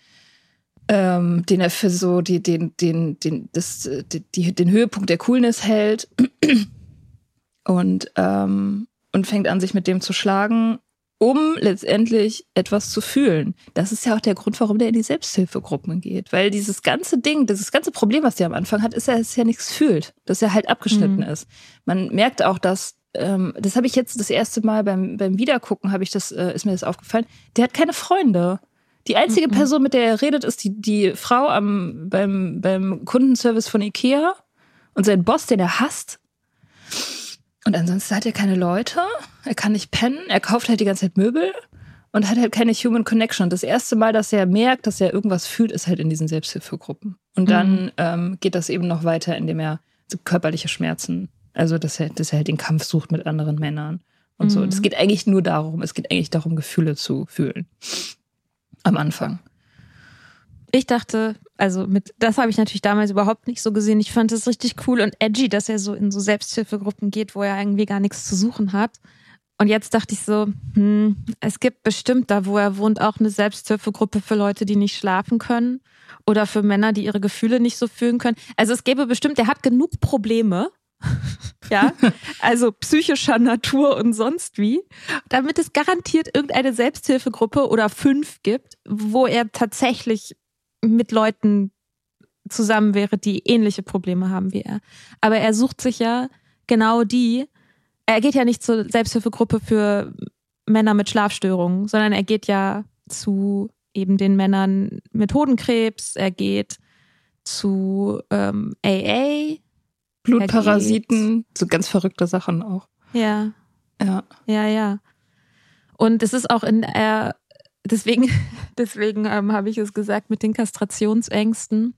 Ähm, den er für so die, den, den, den, das, die, die, den Höhepunkt der Coolness hält und, ähm, und fängt an, sich mit dem zu schlagen, um letztendlich etwas zu fühlen. Das ist ja auch der Grund, warum der in die Selbsthilfegruppen geht. Weil dieses ganze Ding, dieses ganze Problem, was der am Anfang hat, ist ja, dass er nichts fühlt, dass er halt abgeschnitten mhm. ist. Man merkt auch, dass, ähm, das habe ich jetzt das erste Mal beim, beim Wiedergucken, habe ich das, äh, ist mir das aufgefallen, der hat keine Freunde. Die einzige Person, mit der er redet, ist die, die Frau am, beim, beim Kundenservice von Ikea und sein Boss, den er hasst. Und ansonsten hat er keine Leute, er kann nicht pennen, er kauft halt die ganze Zeit Möbel und hat halt keine Human Connection. Und das erste Mal, dass er merkt, dass er irgendwas fühlt, ist halt in diesen Selbsthilfegruppen. Und dann mhm. ähm, geht das eben noch weiter, indem er so körperliche Schmerzen, also dass er, dass er halt den Kampf sucht mit anderen Männern und mhm. so. Und es geht eigentlich nur darum, es geht eigentlich darum, Gefühle zu fühlen. Am Anfang. Ich dachte, also mit, das habe ich natürlich damals überhaupt nicht so gesehen. Ich fand es richtig cool und edgy, dass er so in so Selbsthilfegruppen geht, wo er irgendwie gar nichts zu suchen hat. Und jetzt dachte ich so, hm, es gibt bestimmt da, wo er wohnt, auch eine Selbsthilfegruppe für Leute, die nicht schlafen können oder für Männer, die ihre Gefühle nicht so fühlen können. Also es gäbe bestimmt, er hat genug Probleme, ja, also psychischer Natur und sonst wie, damit es garantiert irgendeine Selbsthilfegruppe oder fünf gibt, wo er tatsächlich mit Leuten zusammen wäre, die ähnliche Probleme haben wie er. Aber er sucht sich ja genau die, er geht ja nicht zur Selbsthilfegruppe für Männer mit Schlafstörungen, sondern er geht ja zu eben den Männern mit Hodenkrebs, er geht zu ähm, A A, Blutparasiten, so ganz verrückte Sachen auch. Ja. Ja. Ja, ja. Und es ist auch in er, deswegen, deswegen ähm, habe ich es gesagt, mit den Kastrationsängsten,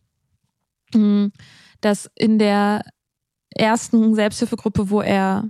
dass in der ersten Selbsthilfegruppe, wo er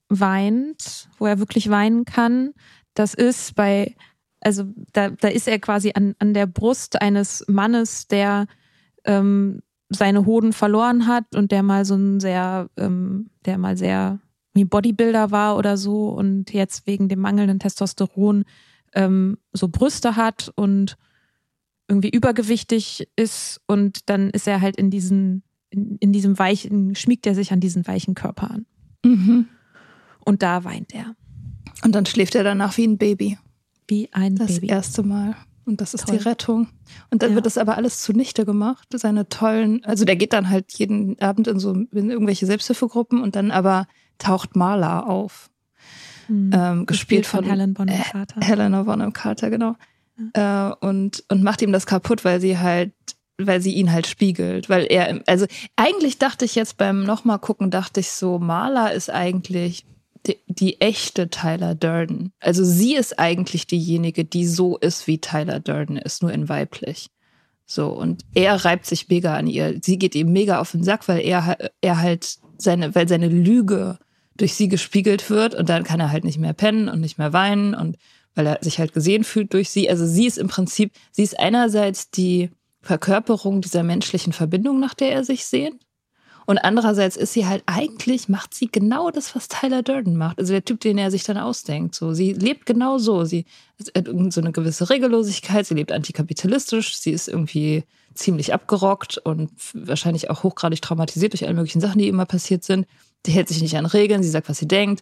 weint, wo er wirklich weinen kann, das ist bei, also da, da ist er quasi an, an der Brust eines Mannes, der ähm, seine Hoden verloren hat und der mal so ein sehr, ähm, der mal sehr wie Bodybuilder war oder so und jetzt wegen dem mangelnden Testosteron ähm, so Brüste hat und irgendwie übergewichtig ist und dann ist er halt in diesen, in, in diesem weichen, schmiegt er sich an diesen weichen Körper an. Mhm. Und da weint er. Und dann schläft er danach wie ein Baby. Wie ein das Baby. Das erste Mal. Und das ist Toll. die Rettung. Und dann ja. wird das aber alles zunichte gemacht. Seine tollen, also der geht dann halt jeden Abend in so in irgendwelche Selbsthilfegruppen und dann aber taucht Marla auf. Mhm. Ähm, gespielt von, von Helen Bonham Carter. Äh, Helena Bonham Carter, genau. Ja. Äh, und, und macht ihm das kaputt, weil sie halt, weil sie ihn halt spiegelt. Weil er, also eigentlich dachte ich jetzt beim nochmal gucken, dachte ich so, Marla ist eigentlich Die, die echte Tyler Durden. Also sie ist eigentlich diejenige, die so ist, wie Tyler Durden ist, nur in weiblich. So, und er reibt sich mega an ihr. Sie geht ihm mega auf den Sack, weil er, er halt seine, weil seine Lüge durch sie gespiegelt wird und dann kann er halt nicht mehr pennen und nicht mehr weinen und weil er sich halt gesehen fühlt durch sie. Also sie ist im Prinzip, sie ist einerseits die Verkörperung dieser menschlichen Verbindung, nach der er sich sehnt. Und andererseits ist sie halt, eigentlich macht sie genau das, was Tyler Durden macht. Also der Typ, den er sich dann ausdenkt. So, sie lebt genau so. Sie hat so eine gewisse Regellosigkeit, sie lebt antikapitalistisch, sie ist irgendwie ziemlich abgerockt und wahrscheinlich auch hochgradig traumatisiert durch alle möglichen Sachen, die immer passiert sind. Die hält sich nicht an Regeln, sie sagt, was sie denkt.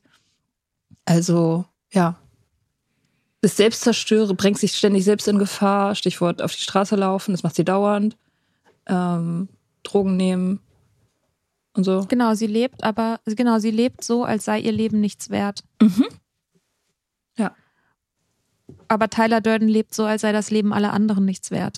Also, ja. Ist Selbstzerstörer, bringt sich ständig selbst in Gefahr. Stichwort auf die Straße laufen, das macht sie dauernd. Ähm, Drogen nehmen. Und so. Genau, sie lebt, aber genau, sie lebt so, als sei ihr Leben nichts wert. Mhm. Ja. Aber Tyler Durden lebt so, als sei das Leben aller anderen nichts wert.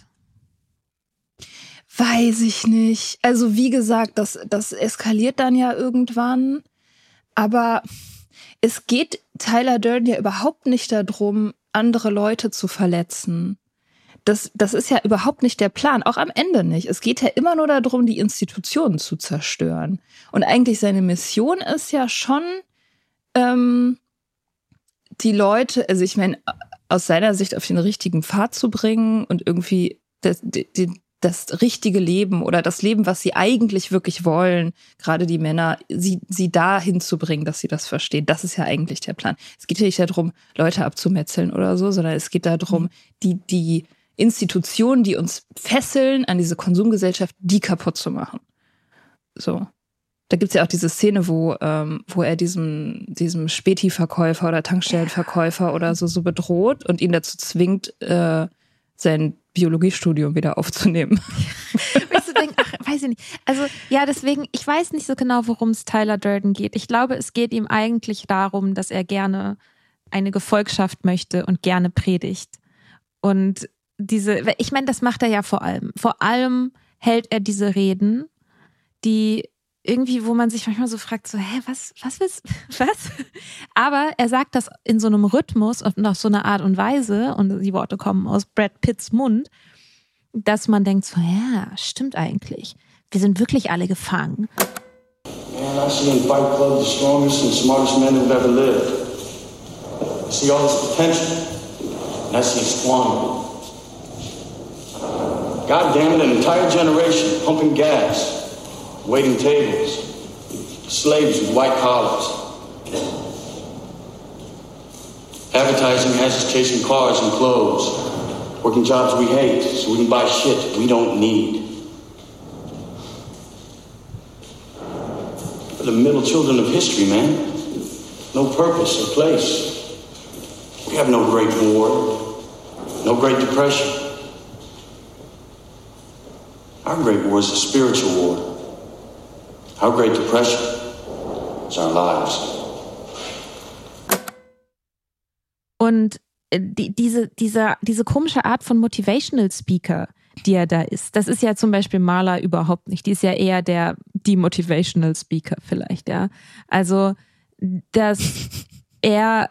Weiß ich nicht. Also wie gesagt, das, das eskaliert dann ja irgendwann. Aber es geht Tyler Durden ja überhaupt nicht darum, andere Leute zu verletzen. das, das ist ja überhaupt nicht der Plan, auch am Ende nicht. Es geht ja immer nur darum, die Institutionen zu zerstören. Und eigentlich seine Mission ist ja schon, ähm, die Leute, also ich meine, aus seiner Sicht auf den richtigen Pfad zu bringen und irgendwie das, die, das richtige Leben oder das Leben, was sie eigentlich wirklich wollen, gerade die Männer, sie, sie dahin zu bringen, dass sie das verstehen. Das ist ja eigentlich der Plan. Es geht ja nicht darum, Leute abzumetzeln oder so, sondern es geht darum, die, die Institutionen, die uns fesseln an diese Konsumgesellschaft, die kaputt zu machen. So. Da gibt's ja auch diese Szene, wo, ähm, wo er diesem, diesem Späti-Verkäufer oder Tankstellenverkäufer oder so, so bedroht und ihn dazu zwingt, äh, sein Biologiestudium wieder aufzunehmen. Weißt du, denk, ach, weiß ich nicht. Also, ja, deswegen, ich weiß nicht so genau, worum es Tyler Durden geht. Ich glaube, es geht ihm eigentlich darum, dass er gerne eine Gefolgschaft möchte und gerne predigt. Und diese, ich meine, das macht er ja vor allem. Vor allem hält er diese Reden, die irgendwie, wo man sich manchmal so fragt, so, hä, was, was willst, was? Aber er sagt das in so einem Rhythmus und auf so eine Art und Weise, und die Worte kommen aus Brad Pitts Mund, dass man denkt so, ja, stimmt eigentlich. Wir sind wirklich alle gefangen. Man, I see in Fight Club the strongest and smartest men who've ever lived. I see all this potential, and I see it squandered. God damn it, an entire generation pumping gas. Waiting tables, slaves with white collars. Advertising has us chasing cars and clothes, working jobs we hate so we can buy shit we don't need. We're the middle children of history, man. No purpose or place. We have no Great War, no Great Depression. Our Great War is a spiritual war. Our Great Depression is our lives. Und die, diese, diese, diese komische Art von Motivational Speaker, die er da ist, das ist ja zum Beispiel Marla überhaupt nicht. Die ist ja eher der Demotivational Speaker vielleicht, ja. Also, dass er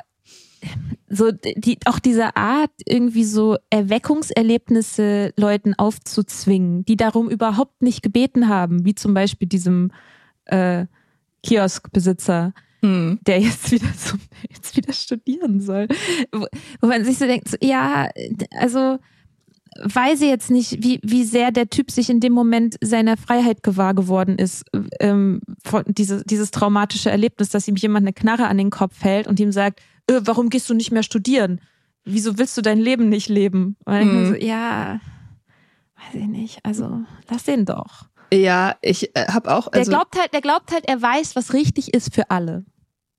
so die, auch diese Art, irgendwie so Erweckungserlebnisse Leuten aufzuzwingen, die darum überhaupt nicht gebeten haben, wie zum Beispiel diesem äh, Kioskbesitzer, hm. der jetzt wieder so, jetzt wieder studieren soll. Wo, wo man sich so denkt, so, ja, also weiß ich jetzt nicht, wie, wie sehr der Typ sich in dem Moment seiner Freiheit gewahr geworden ist, ähm, von diese, dieses traumatische Erlebnis, dass ihm jemand eine Knarre an den Kopf hält und ihm sagt, äh, warum gehst du nicht mehr studieren? Wieso willst du dein Leben nicht leben? Und dann hm. so, ja, weiß ich nicht, also lass den doch. Ja, ich äh, habe auch. Also, der glaubt halt, der glaubt halt, er weiß, was richtig ist für alle.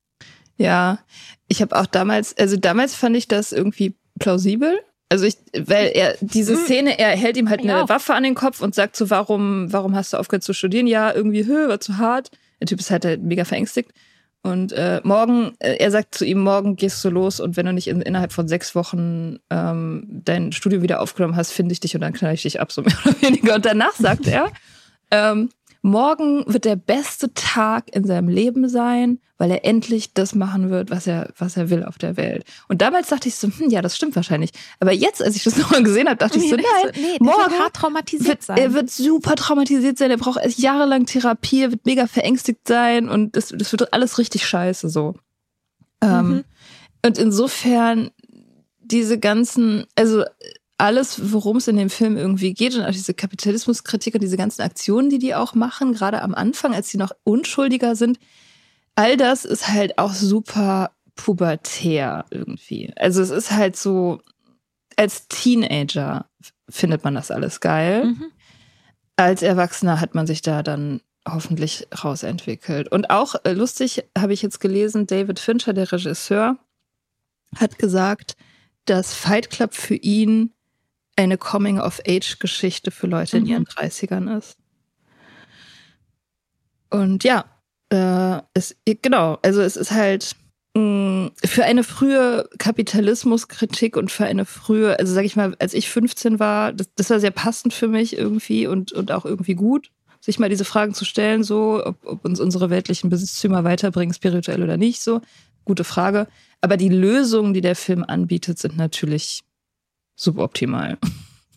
Ja, ich habe auch damals, also damals fand ich das irgendwie plausibel. Also ich, weil er diese Szene, er hält ihm halt eine auch. Waffe an den Kopf und sagt so, warum, warum hast du aufgehört zu studieren? Ja, irgendwie, hö, war zu hart. Der Typ ist halt, halt mega verängstigt. Und äh, morgen, äh, er sagt zu ihm, morgen gehst du los und wenn du nicht in, innerhalb von sechs Wochen ähm, dein Studium wieder aufgenommen hast, finde ich dich und dann knall ich dich ab, so mehr oder weniger. Und danach sagt er, ähm, morgen wird der beste Tag in seinem Leben sein, weil er endlich das machen wird, was er, was er will auf der Welt. Und damals dachte ich so, hm, ja, das stimmt wahrscheinlich. Aber jetzt, als ich das nochmal gesehen habe, dachte ich so, nein, so, nee, morgen wird hart traumatisiert wird, sein. Er wird super traumatisiert sein, er braucht erst jahrelang Therapie, er wird mega verängstigt sein und das, das wird alles richtig scheiße so. Mhm. Ähm, und insofern diese ganzen, also alles, worum es in dem Film irgendwie geht und auch diese Kapitalismuskritik und diese ganzen Aktionen, die die auch machen, gerade am Anfang, als sie noch unschuldiger sind, all das ist halt auch super pubertär irgendwie. Also es ist halt so, als Teenager findet man das alles geil. Mhm. Als Erwachsener hat man sich da dann hoffentlich rausentwickelt. Und auch äh, lustig habe ich jetzt gelesen, David Fincher, der Regisseur, hat gesagt, dass Fight Club für ihn eine Coming-of-Age-Geschichte für Leute in ihren dreißigern ist. Und ja, äh, es, genau, also es ist halt mh, für eine frühe Kapitalismuskritik und für eine frühe, also sag ich mal, als ich fünfzehn war, das, das war sehr passend für mich irgendwie und, und auch irgendwie gut, sich mal diese Fragen zu stellen, so, ob, ob uns unsere weltlichen Besitztümer weiterbringen, spirituell oder nicht, so. Gute Frage. Aber die Lösungen, die der Film anbietet, sind natürlich suboptimal.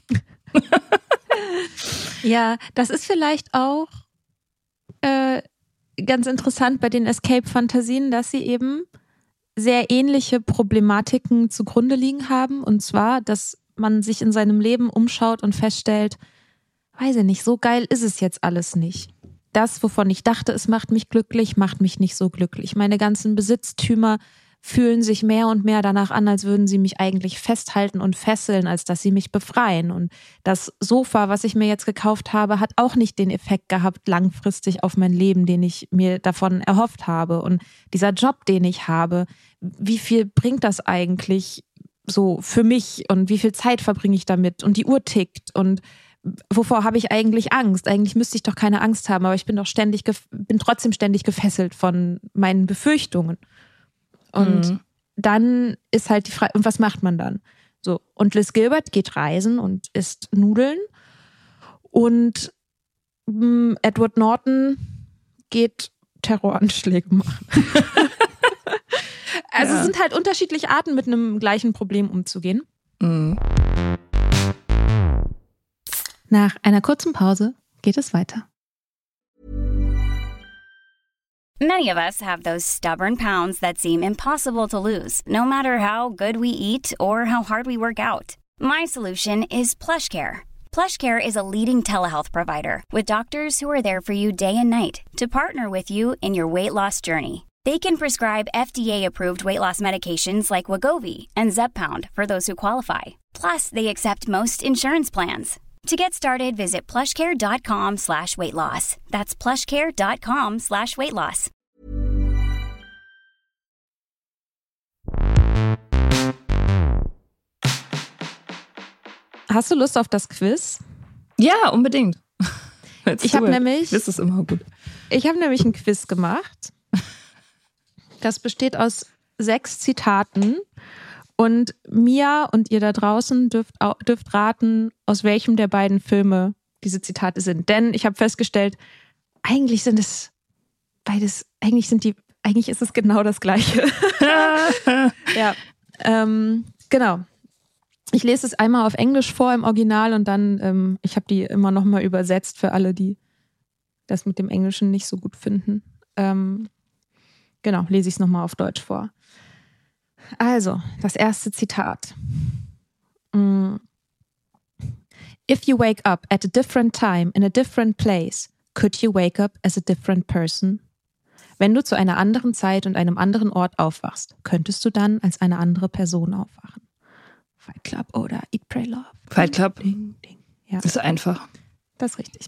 Ja, das ist vielleicht auch äh, ganz interessant bei den Escape-Fantasien, dass sie eben sehr ähnliche Problematiken zugrunde liegen haben. Und zwar, dass man sich in seinem Leben umschaut und feststellt, weiß ich nicht, so geil ist es jetzt alles nicht. Das, wovon ich dachte, es macht mich glücklich, macht mich nicht so glücklich. Meine ganzen Besitztümer fühlen sich mehr und mehr danach an, als würden sie mich eigentlich festhalten und fesseln, als dass sie mich befreien. Und das Sofa, was ich mir jetzt gekauft habe, hat auch nicht den Effekt gehabt, langfristig auf mein Leben, den ich mir davon erhofft habe. Und dieser Job, den ich habe, wie viel bringt das eigentlich so für mich und wie viel Zeit verbringe ich damit? Und die Uhr tickt und wovor habe ich eigentlich Angst? Eigentlich müsste ich doch keine Angst haben, aber ich bin doch ständig, bin trotzdem ständig gefesselt von meinen Befürchtungen. Und mhm. dann ist halt die Frage, und was macht man dann? So, und Liz Gilbert geht reisen und isst Nudeln und mh, Edward Norton geht Terroranschläge machen. Also ja. Es sind halt unterschiedliche Arten, mit einem gleichen Problem umzugehen. Mhm. Nach einer kurzen Pause geht es weiter. Many of us have those stubborn pounds that seem impossible to lose, no matter how good we eat or how hard we work out. My solution is PlushCare. PlushCare is a leading telehealth provider with doctors who are there for you day and night to partner with you in your weight loss journey. They can prescribe F D A-approved weight loss medications like Wegovy and Zepbound for those who qualify. Plus, they accept most insurance plans. To get started, visit plushcare.com slash weight loss. That's plushcare.com slash weight loss. Hast du Lust auf das Quiz? Ja, unbedingt. Ich habe nämlich, Quiz ist immer gut. Ich habe nämlich ein Quiz gemacht. Das besteht aus sechs Zitaten. Und Mia und ihr da draußen dürft, dürft raten, aus welchem der beiden Filme diese Zitate sind. Denn ich habe festgestellt, eigentlich sind es beides, eigentlich sind die, eigentlich ist es genau das Gleiche. Ja, ähm, genau. Ich lese es einmal auf Englisch vor im Original und dann, ähm, ich habe die immer nochmal übersetzt für alle, die das mit dem Englischen nicht so gut finden. Ähm, genau, lese ich es nochmal auf Deutsch vor. Also, das erste Zitat. If you wake up at a different time in a different place, could you wake up as a different person? Wenn du zu einer anderen Zeit und einem anderen Ort aufwachst, könntest du dann als eine andere Person aufwachen? Fight Club oder Eat, Pray, Love? Fight Club. Ding, ding. Ja. Das ist einfach. Das ist richtig.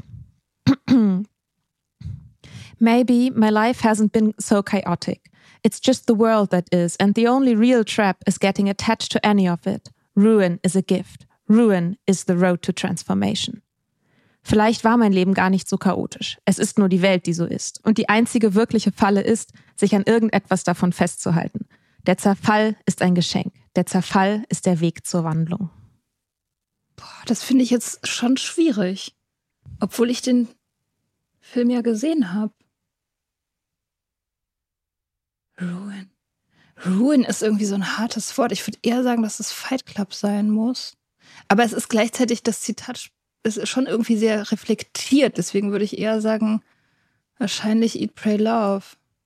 Maybe my life hasn't been so chaotic. It's just the world that is, and the only real trap is getting attached to any of it. Ruin is a gift. Ruin is the road to transformation. Vielleicht war mein Leben gar nicht so chaotisch. Es ist nur die Welt, die so ist. Und die einzige wirkliche Falle ist, sich an irgendetwas davon festzuhalten. Der Zerfall ist ein Geschenk. Der Zerfall ist der Weg zur Wandlung. Boah, das finde ich jetzt schon schwierig. Obwohl ich den Film ja gesehen habe. Ruin. Ruin ist irgendwie so ein hartes Wort. Ich würde eher sagen, dass es Fight Club sein muss. Aber es ist gleichzeitig, das Zitat ist schon irgendwie sehr reflektiert. Deswegen würde ich eher sagen, wahrscheinlich Eat, Pray, Love.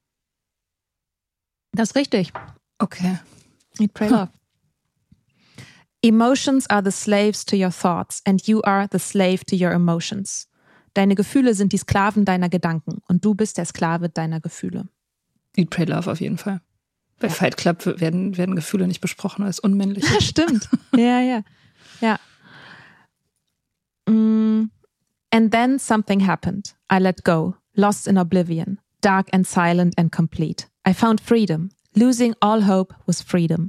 Das ist richtig. Okay. Eat, Pray, Love. Emotions are the slaves to your thoughts and you are the slave to your emotions. Deine Gefühle sind die Sklaven deiner Gedanken und du bist der Sklave deiner Gefühle. Eat, Pray, Love auf jeden Fall. Bei ja. Fight Club werden, werden Gefühle nicht besprochen, als unmännlich. Ja, stimmt. Ja, ja. Ja. Mm. And then something happened. I let go, lost in oblivion, dark and silent and complete. I found freedom. Losing all hope was freedom.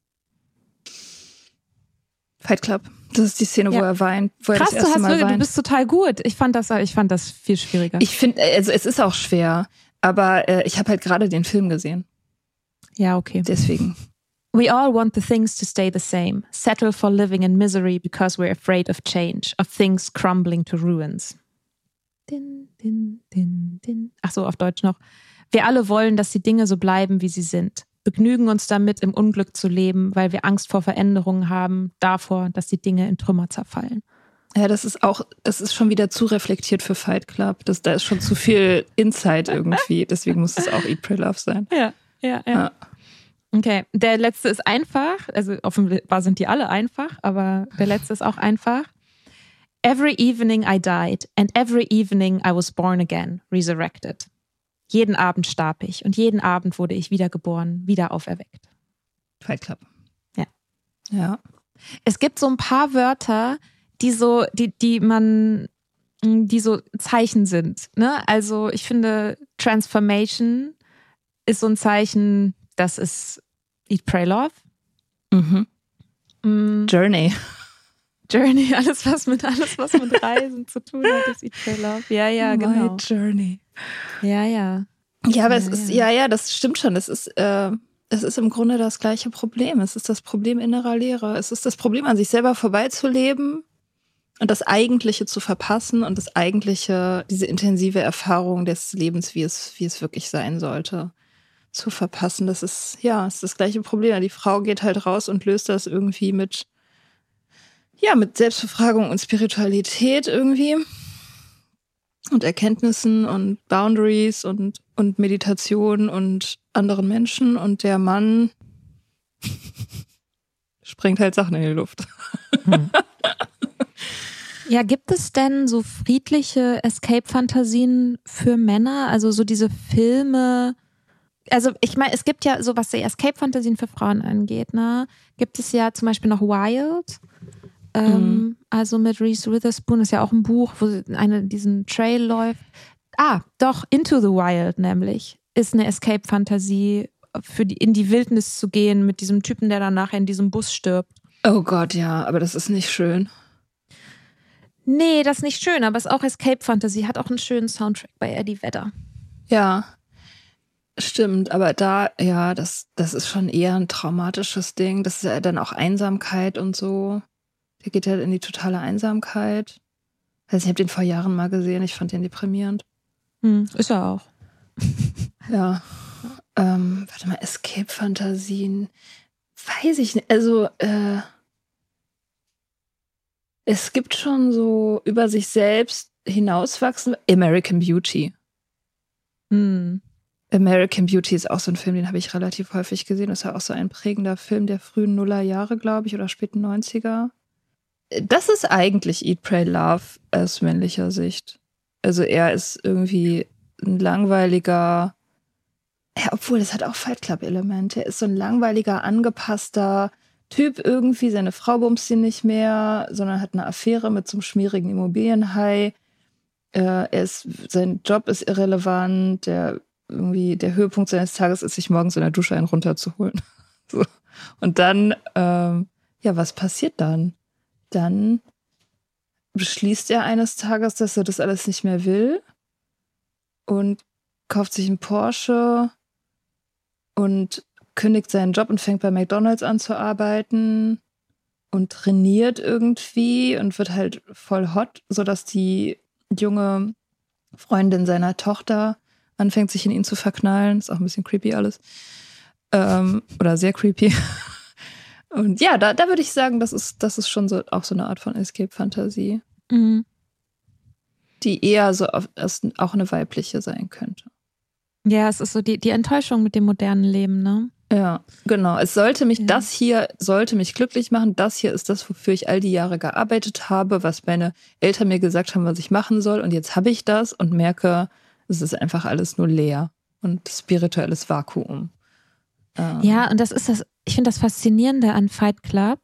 Fight Club. Das ist die Szene, ja. wo er weint. Wo Krass, er das erste du, hast Mal wirklich, weint. du bist total gut. Ich fand das, ich fand das viel schwieriger. Ich finde, also es ist auch schwer, aber äh, ich habe halt gerade den Film gesehen. Ja, okay. Deswegen. We all want the things to stay the same. Settle for living in misery because we're afraid of change, of things crumbling to ruins. Din, din, din, din. Ach so, auf Deutsch noch. Wir alle wollen, dass die Dinge so bleiben, wie sie sind. Begnügen uns damit, im Unglück zu leben, weil wir Angst vor Veränderungen haben, davor, dass die Dinge in Trümmer zerfallen. Ja, das ist auch, das ist schon wieder zu reflektiert für Fight Club. Das, da ist schon zu viel Insight irgendwie. Deswegen muss es auch Eat, Pray, Love sein. Ja, ja, ja, ja. Okay, der letzte ist einfach. Also offenbar sind die alle einfach, aber der letzte ist auch einfach. Every evening I died and every evening I was born again, resurrected. Jeden Abend starb ich und jeden Abend wurde ich wiedergeboren, wieder auferweckt. Fight Club. Ja. Ja. Es gibt so ein paar Wörter, die so, die, die man, die so Zeichen sind. Ne? Also ich finde, Transformation ist so ein Zeichen, das ist Eat, Pray, Love. Mhm. Mm. Journey. Journey, alles was mit alles was mit Reisen zu tun hat, ist Eat, Pray, Love. Ja, ja, genau. My Journey. Ja, ja. Ja, aber ja, es ist, ja. ja, ja, das stimmt schon. Es ist, äh, es ist im Grunde das gleiche Problem. Es ist das Problem innerer Leere. Es ist das Problem, an sich selber vorbeizuleben und das Eigentliche zu verpassen und das Eigentliche, diese intensive Erfahrung des Lebens, wie es, wie es wirklich sein sollte, zu verpassen. Das ist, ja, es ist das gleiche Problem. Die Frau geht halt raus und löst das irgendwie mit, ja, mit Selbstbefragung und Spiritualität irgendwie. Und Erkenntnissen und Boundaries und, und Meditation und anderen Menschen. Und der Mann springt halt Sachen in die Luft. Hm. Ja, gibt es denn so friedliche Escape-Fantasien für Männer? Also so diese Filme. Also ich meine, es gibt ja so, was die Escape-Fantasien für Frauen angeht, ne? Gibt es ja zum Beispiel noch Wild. Ähm, mhm. Also mit Reese Witherspoon ist ja auch ein Buch, wo eine diesen Trail läuft. Ah, doch, Into the Wild nämlich ist eine Escape-Fantasie, für die, in die Wildnis zu gehen mit diesem Typen, der dann nachher in diesem Bus stirbt. Oh Gott, ja, aber das ist nicht schön. Nee, das ist nicht schön, aber es ist auch Escape-Fantasie, hat auch einen schönen Soundtrack bei Eddie Vedder. Ja, stimmt, aber da, ja, das, das ist schon eher ein traumatisches Ding. Das ist ja dann auch Einsamkeit und so. Der geht halt in die totale Einsamkeit. Also ich habe den vor Jahren mal gesehen, ich fand den deprimierend. Hm, ist er auch. Ja. Ähm, warte mal, Escape-Fantasien. Weiß ich nicht. Also, äh, es gibt schon so über sich selbst hinauswachsen. American Beauty. Hm. American Beauty ist auch so ein Film, den habe ich relativ häufig gesehen. Das ist ja auch so ein prägender Film der frühen Nullerjahre, glaube ich, oder späten neunziger. Das ist eigentlich Eat, Pray, Love aus männlicher Sicht. Also er ist irgendwie ein langweiliger, ja, obwohl das hat auch Fight Club-Elemente. Er ist so ein langweiliger, angepasster Typ irgendwie. Seine Frau bumst ihn nicht mehr, sondern hat eine Affäre mit so einem schmierigen Immobilienhai. Äh, er ist, sein Job ist irrelevant. Der, irgendwie, der Höhepunkt seines Tages ist, sich morgens in der Dusche einen runterzuholen. So. Und dann, ähm, ja, was passiert dann? Dann beschließt er eines Tages, dass er das alles nicht mehr will und kauft sich einen Porsche und kündigt seinen Job und fängt bei McDonald's an zu arbeiten und trainiert irgendwie und wird halt voll hot, sodass die junge Freundin seiner Tochter anfängt, sich in ihn zu verknallen. Ist auch ein bisschen creepy alles. Ähm, oder sehr creepy. Und ja, da, da würde ich sagen, das ist, das ist schon so auch so eine Art von Escape-Fantasie, Mhm. die eher so auf, auch eine weibliche sein könnte. Ja, es ist so die, die Enttäuschung mit dem modernen Leben, ne? Ja, genau. Es sollte mich, Ja. das hier sollte mich glücklich machen. Das hier ist das, wofür ich all die Jahre gearbeitet habe, was meine Eltern mir gesagt haben, was ich machen soll. Und jetzt habe ich das und merke, es ist einfach alles nur leer und spirituelles Vakuum. Ähm, Ja, und das ist das, ich finde das Faszinierende an Fight Club,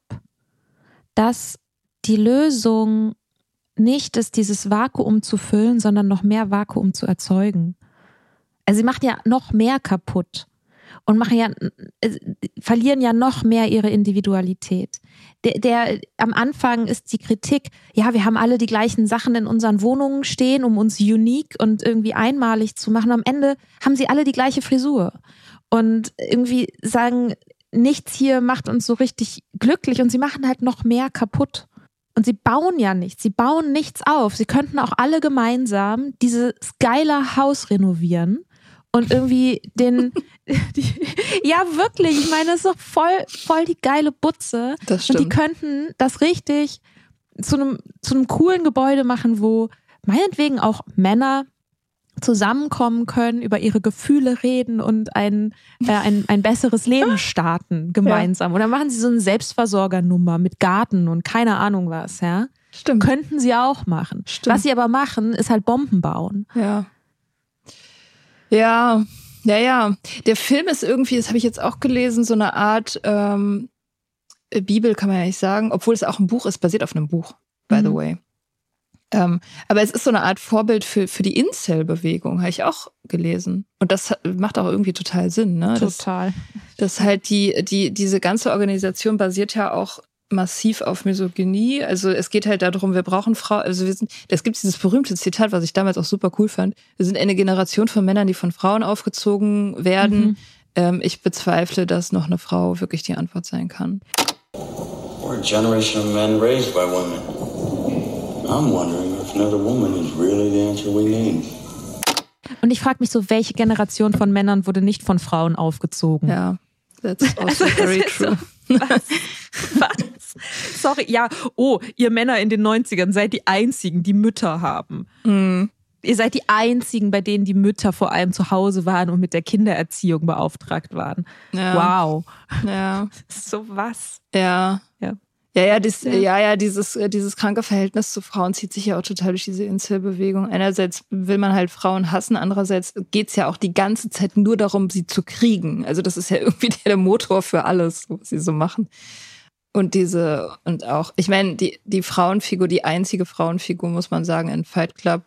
dass die Lösung nicht ist, dieses Vakuum zu füllen, sondern noch mehr Vakuum zu erzeugen. Also sie machen ja noch mehr kaputt und machen ja, äh, verlieren ja noch mehr ihre Individualität. Der, der, am Anfang ist die Kritik, ja, wir haben alle die gleichen Sachen in unseren Wohnungen stehen, um uns unique und irgendwie einmalig zu machen. Am Ende haben sie alle die gleiche Frisur und irgendwie sagen, nichts hier macht uns so richtig glücklich und sie machen halt noch mehr kaputt. Und sie bauen ja nichts, sie bauen nichts auf. Sie könnten auch alle gemeinsam dieses geile Haus renovieren und irgendwie den, die, ja wirklich, ich meine, das ist doch voll, voll die geile Butze. Das und die stimmt. könnten das richtig zu einem, zu einem coolen Gebäude machen, wo meinetwegen auch Männer zusammenkommen können, über ihre Gefühle reden und ein, äh, ein, ein besseres Leben starten gemeinsam. Ja. Oder machen sie so eine Selbstversorgernummer mit Garten und keine Ahnung was, ja? Stimmt. Könnten sie auch machen. Stimmt. Was sie aber machen, ist halt Bomben bauen. Ja. Ja, ja, ja. Der Film ist irgendwie, das habe ich jetzt auch gelesen, so eine Art ähm, Bibel kann man ja nicht sagen, obwohl es auch ein Buch ist, basiert auf einem Buch, by mhm. the way. Ähm, aber es ist so eine Art Vorbild für, für die Incel-Bewegung, habe ich auch gelesen. Und das macht auch irgendwie total Sinn, ne? Total. Das, das halt die, die, diese ganze Organisation basiert ja auch massiv auf Misogynie. Also es geht halt darum, wir brauchen Frauen, also wir sind, es gibt dieses berühmte Zitat, was ich damals auch super cool fand. Wir sind eine Generation von Männern, die von Frauen aufgezogen werden. Mhm. Ähm, ich bezweifle, dass noch eine Frau wirklich die Antwort sein kann. We're a generation of men raised by women. I'm wondering if another woman is really the answer we need. Und ich frage mich so, welche Generation von Männern wurde nicht von Frauen aufgezogen? Ja, that's also very true. So, was? Was? Sorry, ja, oh, ihr Männer in den neunzigern seid die einzigen, die Mütter haben. Mhm. Ihr seid die einzigen, bei denen die Mütter vor allem zu Hause waren und mit der Kindererziehung beauftragt waren. Ja. Wow. Ja. So was? Ja. Ja. Ja, ja, dies, ja. ja, ja, dieses, dieses kranke Verhältnis zu Frauen zieht sich ja auch total durch diese Incel-Bewegung. Einerseits will man halt Frauen hassen, andererseits geht's ja auch die ganze Zeit nur darum, sie zu kriegen. Also das ist ja irgendwie der Motor für alles, was sie so machen. Und diese, und auch, ich meine, die, die Frauenfigur, die einzige Frauenfigur, muss man sagen, in Fight Club,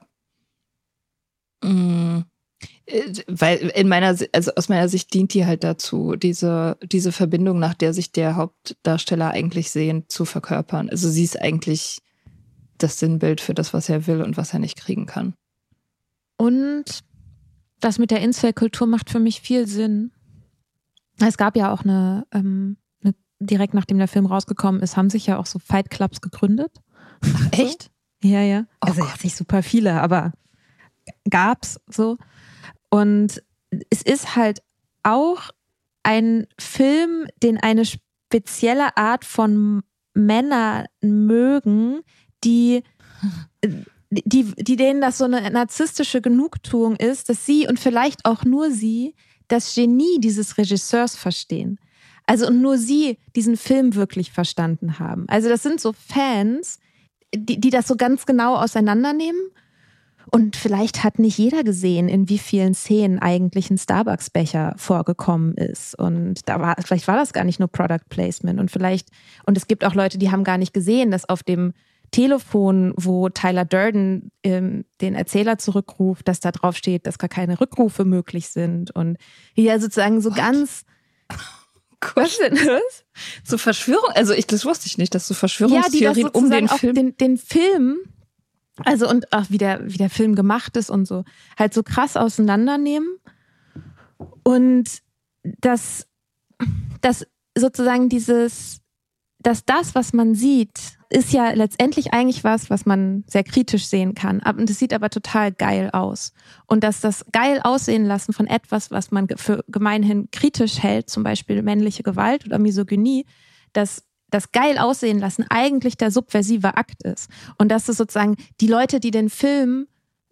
mh, weil in meiner, also aus meiner Sicht dient die halt dazu, diese, diese Verbindung, nach der sich der Hauptdarsteller eigentlich sehnt, zu verkörpern. Also sie ist eigentlich das Sinnbild für das, was er will und was er nicht kriegen kann. Und das mit der Incel-Kultur macht für mich viel Sinn. Es gab ja auch eine, ähm, eine, direkt nachdem der Film rausgekommen ist, haben sich ja auch so Fight Clubs gegründet. Ach, echt? Ja, ja. Oh also Gott. jetzt nicht super viele, aber gab's so. Und es ist halt auch ein Film, den eine spezielle Art von Männern mögen, die, die, die denen das so eine narzisstische Genugtuung ist, dass sie und vielleicht auch nur sie das Genie dieses Regisseurs verstehen. Also und nur sie diesen Film wirklich verstanden haben. Also das sind so Fans, die, die das so ganz genau auseinandernehmen. Und vielleicht hat nicht jeder gesehen, in wie vielen Szenen eigentlich ein Starbucks-Becher vorgekommen ist. Und da war, vielleicht war das gar nicht nur Product Placement. Und vielleicht, und es gibt auch Leute, die haben gar nicht gesehen, dass auf dem Telefon, wo Tyler Durden ähm, den Erzähler zurückruft, dass da drauf steht, dass gar keine Rückrufe möglich sind. Und ja, sozusagen so What? ganz. Was denn das? So Verschwörung, also ich, das wusste ich nicht, dass so Verschwörungstheorien ja, um den Film. Den, den Film. Also und auch wie der, wie der Film gemacht ist und so, halt so krass auseinandernehmen und dass, dass sozusagen dieses, dass das, was man sieht, ist ja letztendlich eigentlich was, was man sehr kritisch sehen kann. Und es sieht aber total geil aus. Und dass das geil aussehen lassen von etwas, was man für gemeinhin kritisch hält, zum Beispiel männliche Gewalt oder Misogynie, dass das geil aussehen lassen eigentlich der subversive Akt ist. Und dass es sozusagen die Leute, die den Film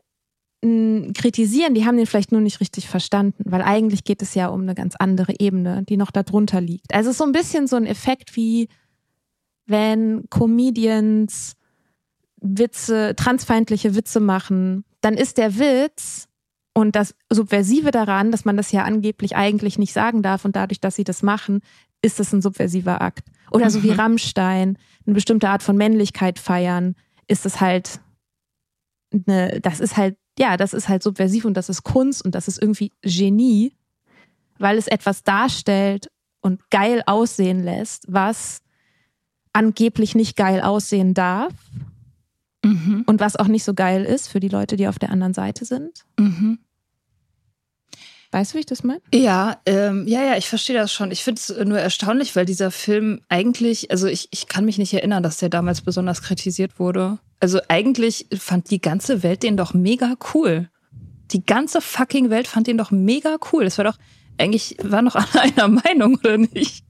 mh, kritisieren, die haben den vielleicht nur nicht richtig verstanden, weil eigentlich geht es ja um eine ganz andere Ebene, die noch darunter liegt. Also es ist so ein bisschen so ein Effekt wie wenn Comedians Witze, transfeindliche Witze machen, dann ist der Witz und das Subversive daran, dass man das ja angeblich eigentlich nicht sagen darf und dadurch, dass sie das machen, ist das ein subversiver Akt. Oder so wie Rammstein, eine bestimmte Art von Männlichkeit feiern, ist es halt eine, das ist halt, ja, das ist halt subversiv und das ist Kunst und das ist irgendwie Genie, weil es etwas darstellt und geil aussehen lässt, was angeblich nicht geil aussehen darf mhm. und was auch nicht so geil ist für die Leute, die auf der anderen Seite sind. Mhm. Weißt du, wie ich das meine? Ja, ähm, ja, ja, ich verstehe das schon. Ich finde es nur erstaunlich, weil dieser Film eigentlich, also ich, ich kann mich nicht erinnern, dass der damals besonders kritisiert wurde. Also eigentlich fand die ganze Welt den doch mega cool. Die ganze fucking Welt fand den doch mega cool. Das war doch, eigentlich waren doch alle einer Meinung, oder nicht?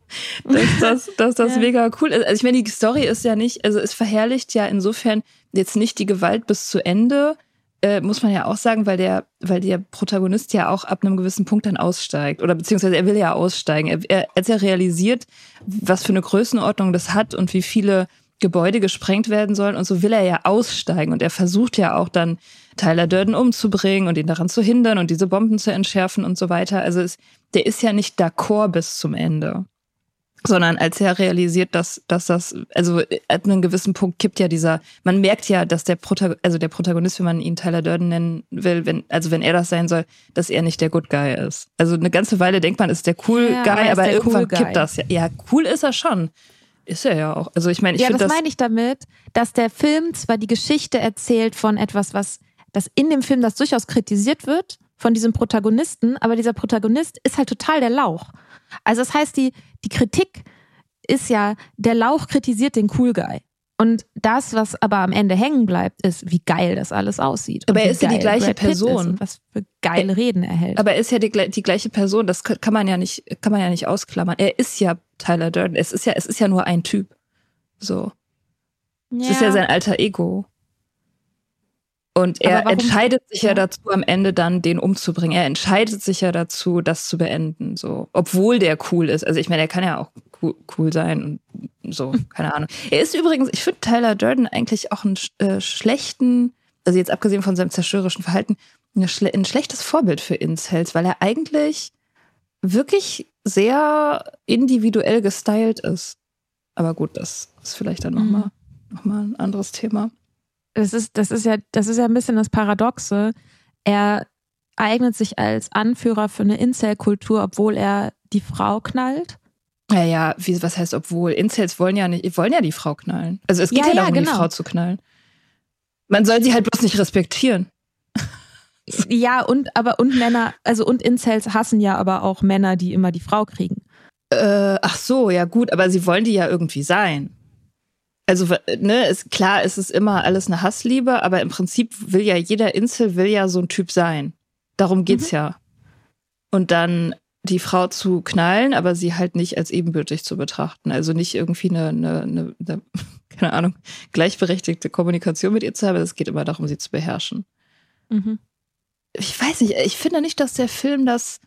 dass das, dass das Ja. mega cool ist. Also ich meine, die Story ist ja nicht, also es verherrlicht ja insofern jetzt nicht die Gewalt bis zu Ende, äh, muss man ja auch sagen, weil der, weil der Protagonist ja auch ab einem gewissen Punkt dann aussteigt. Oder beziehungsweise er will ja aussteigen. Er, er, als er realisiert, was für eine Größenordnung das hat und wie viele Gebäude gesprengt werden sollen und so, will er ja aussteigen. Und er versucht ja auch dann Tyler Durden umzubringen und ihn daran zu hindern und diese Bomben zu entschärfen und so weiter. Also es, der ist ja nicht d'accord bis zum Ende. Sondern als er realisiert, dass, dass das, also ab einem gewissen Punkt kippt ja dieser, man merkt ja, dass der Protagonist, also der Protagonist, wenn man ihn Tyler Durden nennen will, wenn, also wenn er das sein soll, dass er nicht der Good Guy ist. Also eine ganze Weile denkt man, ist der Cool Ja, Guy, aber er ist aber der irgendwann Cool Guy. kippt das ja. Ja, cool ist er schon. Ist er ja auch. Also ich meine, ich Ja, finde das das. meine ich damit, dass der Film zwar die Geschichte erzählt von etwas, was, das in dem Film, das durchaus kritisiert wird, von diesem Protagonisten, aber dieser Protagonist ist halt total der Lauch. Also das heißt, die, die Kritik ist ja, der Lauch kritisiert den Cool Guy. Und das, was aber am Ende hängen bleibt, ist, wie geil das alles aussieht. Aber und er wie ist ja die geil gleiche Brad Pitt Person. ist und was für geile Reden er hält. Aber er ist ja die, die gleiche Person, das kann man ja nicht, kann man ja nicht ausklammern. Er ist ja Tyler Durden. Es ist ja, es ist ja nur ein Typ. So. Es ja. ist ja sein alter Ego. Und er Aber warum- entscheidet sich ja Ja. dazu, am Ende dann den umzubringen. Er entscheidet sich ja dazu, das zu beenden. So, obwohl der cool ist. Also ich meine, er kann ja auch cool, cool sein und so, keine Ahnung. Er ist übrigens, ich finde Tyler Durden eigentlich auch einen äh, schlechten, also jetzt abgesehen von seinem zerstörerischen Verhalten, eine schle- ein schlechtes Vorbild für Incels, weil er eigentlich wirklich sehr individuell gestylt ist. Aber gut, das ist vielleicht dann nochmal Mhm. noch mal ein anderes Thema. Das ist, das ist ja, das ist ja ein bisschen das Paradoxe. Er eignet sich als Anführer für eine Incel-Kultur, obwohl er die Frau knallt. Ja, ja, wie, was heißt obwohl? Incels wollen ja nicht, wollen ja die Frau knallen. Also es geht Ja, ja, ja, darum, genau. die Frau zu knallen. Man soll sie halt bloß nicht respektieren. Ja, und aber und Männer, also und Incels hassen ja aber auch Männer, die immer die Frau kriegen. Äh, ach so, ja gut, aber sie wollen die ja irgendwie sein. Also, ne, ist klar, es ist immer alles eine Hassliebe, aber im Prinzip will ja jeder Incel will ja so ein Typ sein. Darum geht's Mhm. ja. Und dann die Frau zu knallen, aber sie halt nicht als ebenbürtig zu betrachten. Also nicht irgendwie eine, eine, eine, eine keine Ahnung, gleichberechtigte Kommunikation mit ihr zu haben. Es geht immer darum, sie zu beherrschen. Mhm. Ich weiß nicht, ich finde nicht, dass der Film das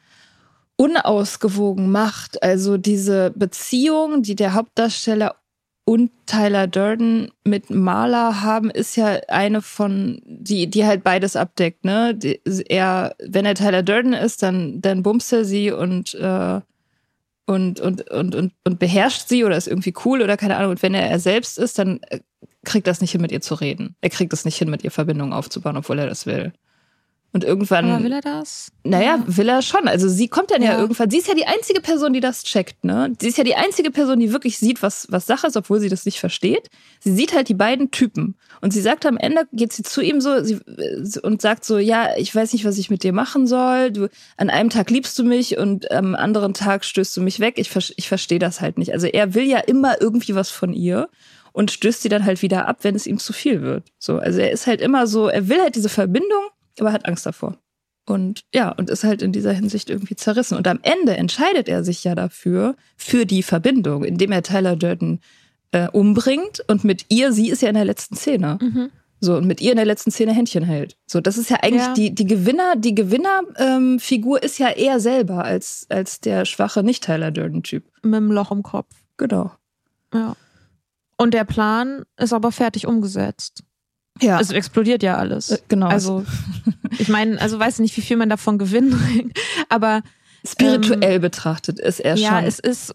unausgewogen macht. Also diese Beziehung, die der Hauptdarsteller und Tyler Durden mit Marla haben, ist ja eine von, die, die halt beides abdeckt, ne? Die, er, wenn er Tyler Durden ist, dann, dann bumst er sie und, äh, und, und, und, und, und beherrscht sie oder ist irgendwie cool oder keine Ahnung. Und wenn er er selbst ist, dann kriegt er es nicht hin, mit ihr zu reden. Er kriegt es nicht hin, mit ihr Verbindungen aufzubauen, obwohl er das will. Und irgendwann. Aber will er das? Naja, Ja. will er schon. Also sie kommt dann ja. Ja. irgendwann. Sie ist ja die einzige Person, die das checkt, ne? Sie ist ja die einzige Person, die wirklich sieht, was, was Sache ist, obwohl sie das nicht versteht. Sie sieht halt die beiden Typen. Und sie sagt am Ende, geht sie zu ihm so sie, und sagt so, ja, ich weiß nicht, was ich mit dir machen soll. Du, an einem Tag liebst du mich und am anderen Tag stößt du mich weg. Ich, ich verstehe das halt nicht. Also er will ja immer irgendwie was von ihr und stößt sie dann halt wieder ab, wenn es ihm zu viel wird. So, also er ist halt immer so, er will halt diese Verbindung, aber hat Angst davor. Und ja, und ist halt in dieser Hinsicht irgendwie zerrissen. Und am Ende entscheidet er sich ja dafür, für die Verbindung, indem er Tyler Durden äh, umbringt und mit ihr, sie ist ja in der letzten Szene. Mhm. So, und mit ihr in der letzten Szene Händchen hält. So, das ist ja eigentlich Ja. die, die Gewinner, die Gewinnerfigur ähm, ist ja er selber als, als der schwache Nicht-Tyler Durden-Typ. Mit dem Loch im Kopf. Genau. Ja. Und der Plan ist aber fertig umgesetzt. Ja. Es explodiert ja alles. Äh, genau. Also, ich meine, also weiß nicht, wie viel man davon gewinnt, aber Spirituell ähm, betrachtet ist er ja, schon. es ist.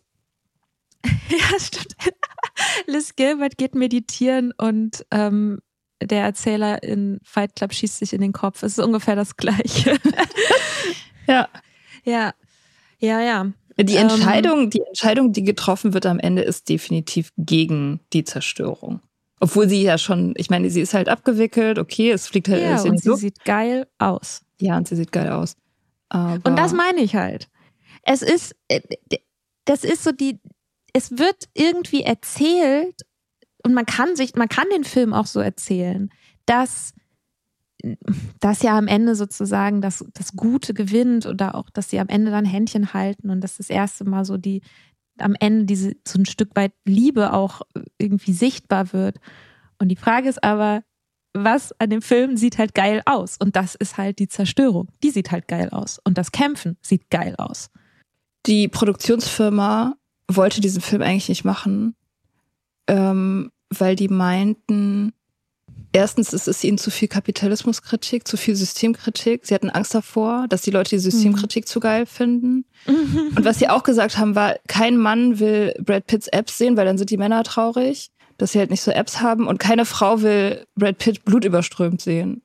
Ja, stimmt. Liz Gilbert geht meditieren und ähm, der Erzähler in Fight Club schießt sich in den Kopf. Es ist ungefähr das Gleiche. Ja. Ja. Ja, ja. Die Ähm, Entscheidung, die Entscheidung, die getroffen wird am Ende, ist definitiv gegen die Zerstörung. Obwohl sie ja schon, ich meine, sie ist halt abgewickelt, okay, es fliegt halt Ja, alles in und die sie Luft. sieht geil aus. Ja, und sie sieht geil aus. Aber Und das meine ich halt. Es ist, äh, das ist so die, es wird irgendwie erzählt und man kann sich, man kann den Film auch so erzählen, dass, dass ja am Ende sozusagen das, das Gute gewinnt oder auch, dass sie am Ende dann Händchen halten und das das erste Mal so die, am Ende diese so ein Stück weit Liebe auch irgendwie sichtbar wird. Und die Frage ist aber, was an dem Film sieht halt geil aus? Und das ist halt die Zerstörung. Die sieht halt geil aus. Und das Kämpfen sieht geil aus. Die Produktionsfirma wollte diesen Film eigentlich nicht machen, ähm, weil die meinten, erstens ist es ihnen zu viel Kapitalismuskritik, zu viel Systemkritik. Sie hatten Angst davor, dass die Leute die Systemkritik mhm. zu geil finden. Mhm. Und was sie auch gesagt haben, war, kein Mann will Brad Pitts Abs sehen, weil dann sind die Männer traurig, dass sie halt nicht so Abs haben. Und keine Frau will Brad Pitt blutüberströmt sehen.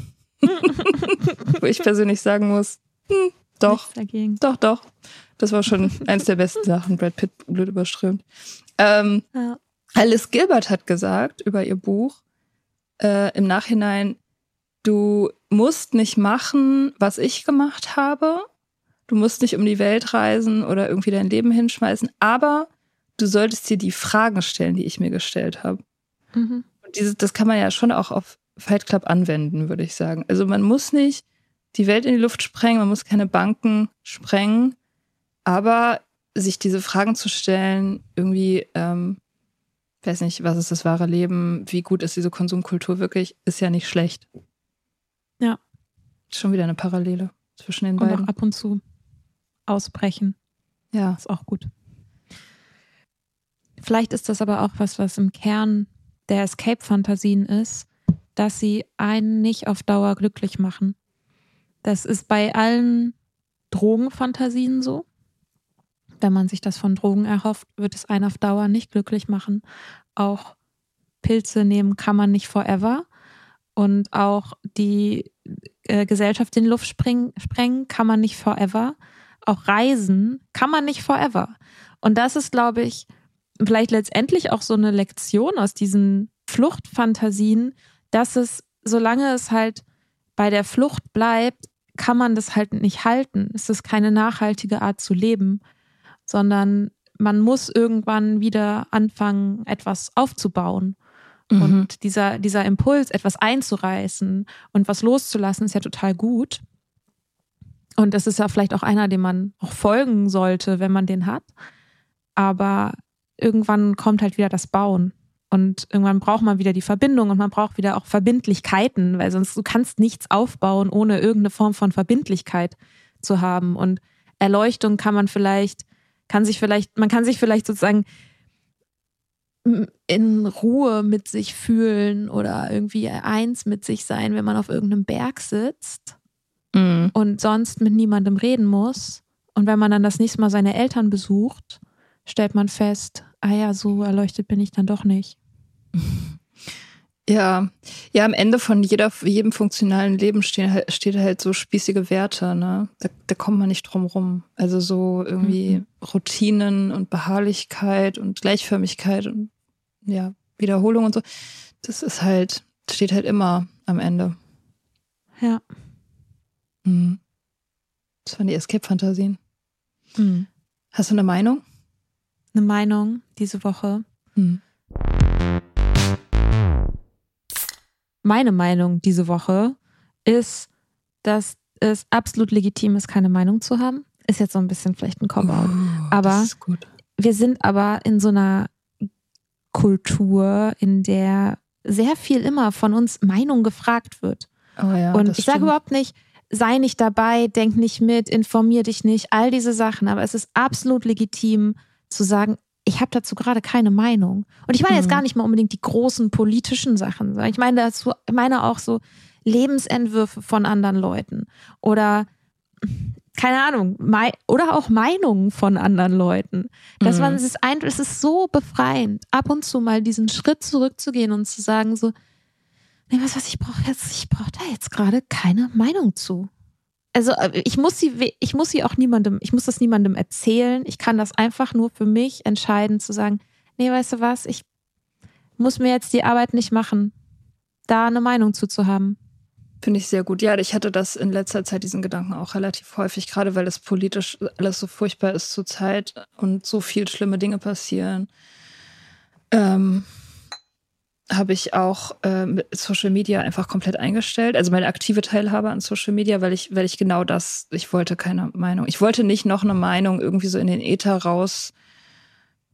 Wo ich persönlich sagen muss, hm, doch, doch, doch. Das war schon eins der besten Sachen, Brad Pitt blutüberströmt. Ähm, ja. Alice Gilbert hat gesagt über ihr Buch, Äh, im Nachhinein, du musst nicht machen, was ich gemacht habe. Du musst nicht um die Welt reisen oder irgendwie dein Leben hinschmeißen, aber du solltest dir die Fragen stellen, die ich mir gestellt habe. Mhm. Und dieses, das kann man ja schon auch auf Fight Club anwenden, würde ich sagen. Also man muss nicht die Welt in die Luft sprengen, man muss keine Banken sprengen, aber sich diese Fragen zu stellen, irgendwie, ähm, ich weiß nicht, was ist das wahre Leben, wie gut ist diese Konsumkultur wirklich, ist ja nicht schlecht. Ja. Schon wieder eine Parallele zwischen den und beiden. Und auch ab und zu ausbrechen. Ja. Ist auch gut. Vielleicht ist das aber auch was, was im Kern der Escape-Fantasien ist, dass sie einen nicht auf Dauer glücklich machen. Das ist bei allen Drogenfantasien so. Wenn man sich das von Drogen erhofft, wird es einen auf Dauer nicht glücklich machen. Auch Pilze nehmen kann man nicht forever. Und auch die äh, Gesellschaft in die Luft springen, sprengen kann man nicht forever. Auch Reisen kann man nicht forever. Und das ist, glaube ich, vielleicht letztendlich auch so eine Lektion aus diesen Fluchtfantasien, dass es, solange es halt bei der Flucht bleibt, kann man das halt nicht halten. Es ist keine nachhaltige Art zu leben, sondern man muss irgendwann wieder anfangen, etwas aufzubauen. Mhm. Und dieser, dieser Impuls, etwas einzureißen und was loszulassen, ist ja total gut. Und das ist ja vielleicht auch einer, dem man auch folgen sollte, wenn man den hat. Aber irgendwann kommt halt wieder das Bauen. Und irgendwann braucht man wieder die Verbindung und man braucht wieder auch Verbindlichkeiten, weil sonst du kannst nichts aufbauen, ohne irgendeine Form von Verbindlichkeit zu haben. Und Erleuchtung kann man vielleicht kann sich vielleicht, man kann sich vielleicht sozusagen in Ruhe mit sich fühlen oder irgendwie eins mit sich sein, wenn man auf irgendeinem Berg sitzt mhm. und sonst mit niemandem reden muss. Und wenn man dann das nächste Mal seine Eltern besucht, stellt man fest, ah ja, so erleuchtet bin ich dann doch nicht. Ja, ja, am Ende von jeder, jedem funktionalen Leben stehen, steht halt so spießige Werte, ne? Da, da kommt man nicht drum rum. Also so irgendwie mhm. Routinen und Beharrlichkeit und Gleichförmigkeit und ja, Wiederholung und so. Das ist halt, steht halt immer am Ende. Ja. Mhm. Das waren die Escape-Fantasien. Mhm. Hast du eine Meinung? Eine Meinung diese Woche? Mhm. Meine Meinung diese Woche ist, dass es absolut legitim ist, keine Meinung zu haben. Ist jetzt so ein bisschen vielleicht ein Cop-out. Oh, aber das ist gut. Wir sind aber in so einer Kultur, in der sehr viel immer von uns Meinung gefragt wird. Oh ja, und das ich sage stimmt. überhaupt nicht, sei nicht dabei, denk nicht mit, informier dich nicht, all diese Sachen. Aber es ist absolut legitim zu sagen, ich habe dazu gerade keine Meinung. Und ich meine jetzt gar nicht mal unbedingt die großen politischen Sachen. Ich meine dazu, ich meine auch so Lebensentwürfe von anderen Leuten oder keine Ahnung, oder auch Meinungen von anderen Leuten. Dass man, es ist ein, es ist so befreiend, ab und zu mal diesen Schritt zurückzugehen und zu sagen so, nee, was, was ich brauche jetzt, ich brauche da jetzt gerade keine Meinung zu. Also ich muss sie, ich muss sie auch niemandem, ich muss das niemandem erzählen. Ich kann das einfach nur für mich entscheiden, zu sagen, nee, weißt du was, ich muss mir jetzt die Arbeit nicht machen, da eine Meinung zuzuhaben. Finde ich sehr gut. Ja, ich hatte das in letzter Zeit, diesen Gedanken auch relativ häufig, gerade weil es politisch alles so furchtbar ist zurzeit und so viel schlimme Dinge passieren. Ähm, habe ich auch äh, mit Social Media einfach komplett eingestellt. Also meine aktive Teilhabe an Social Media, weil ich, weil ich genau das, ich wollte keine Meinung. Ich wollte nicht noch eine Meinung irgendwie so in den Äther raus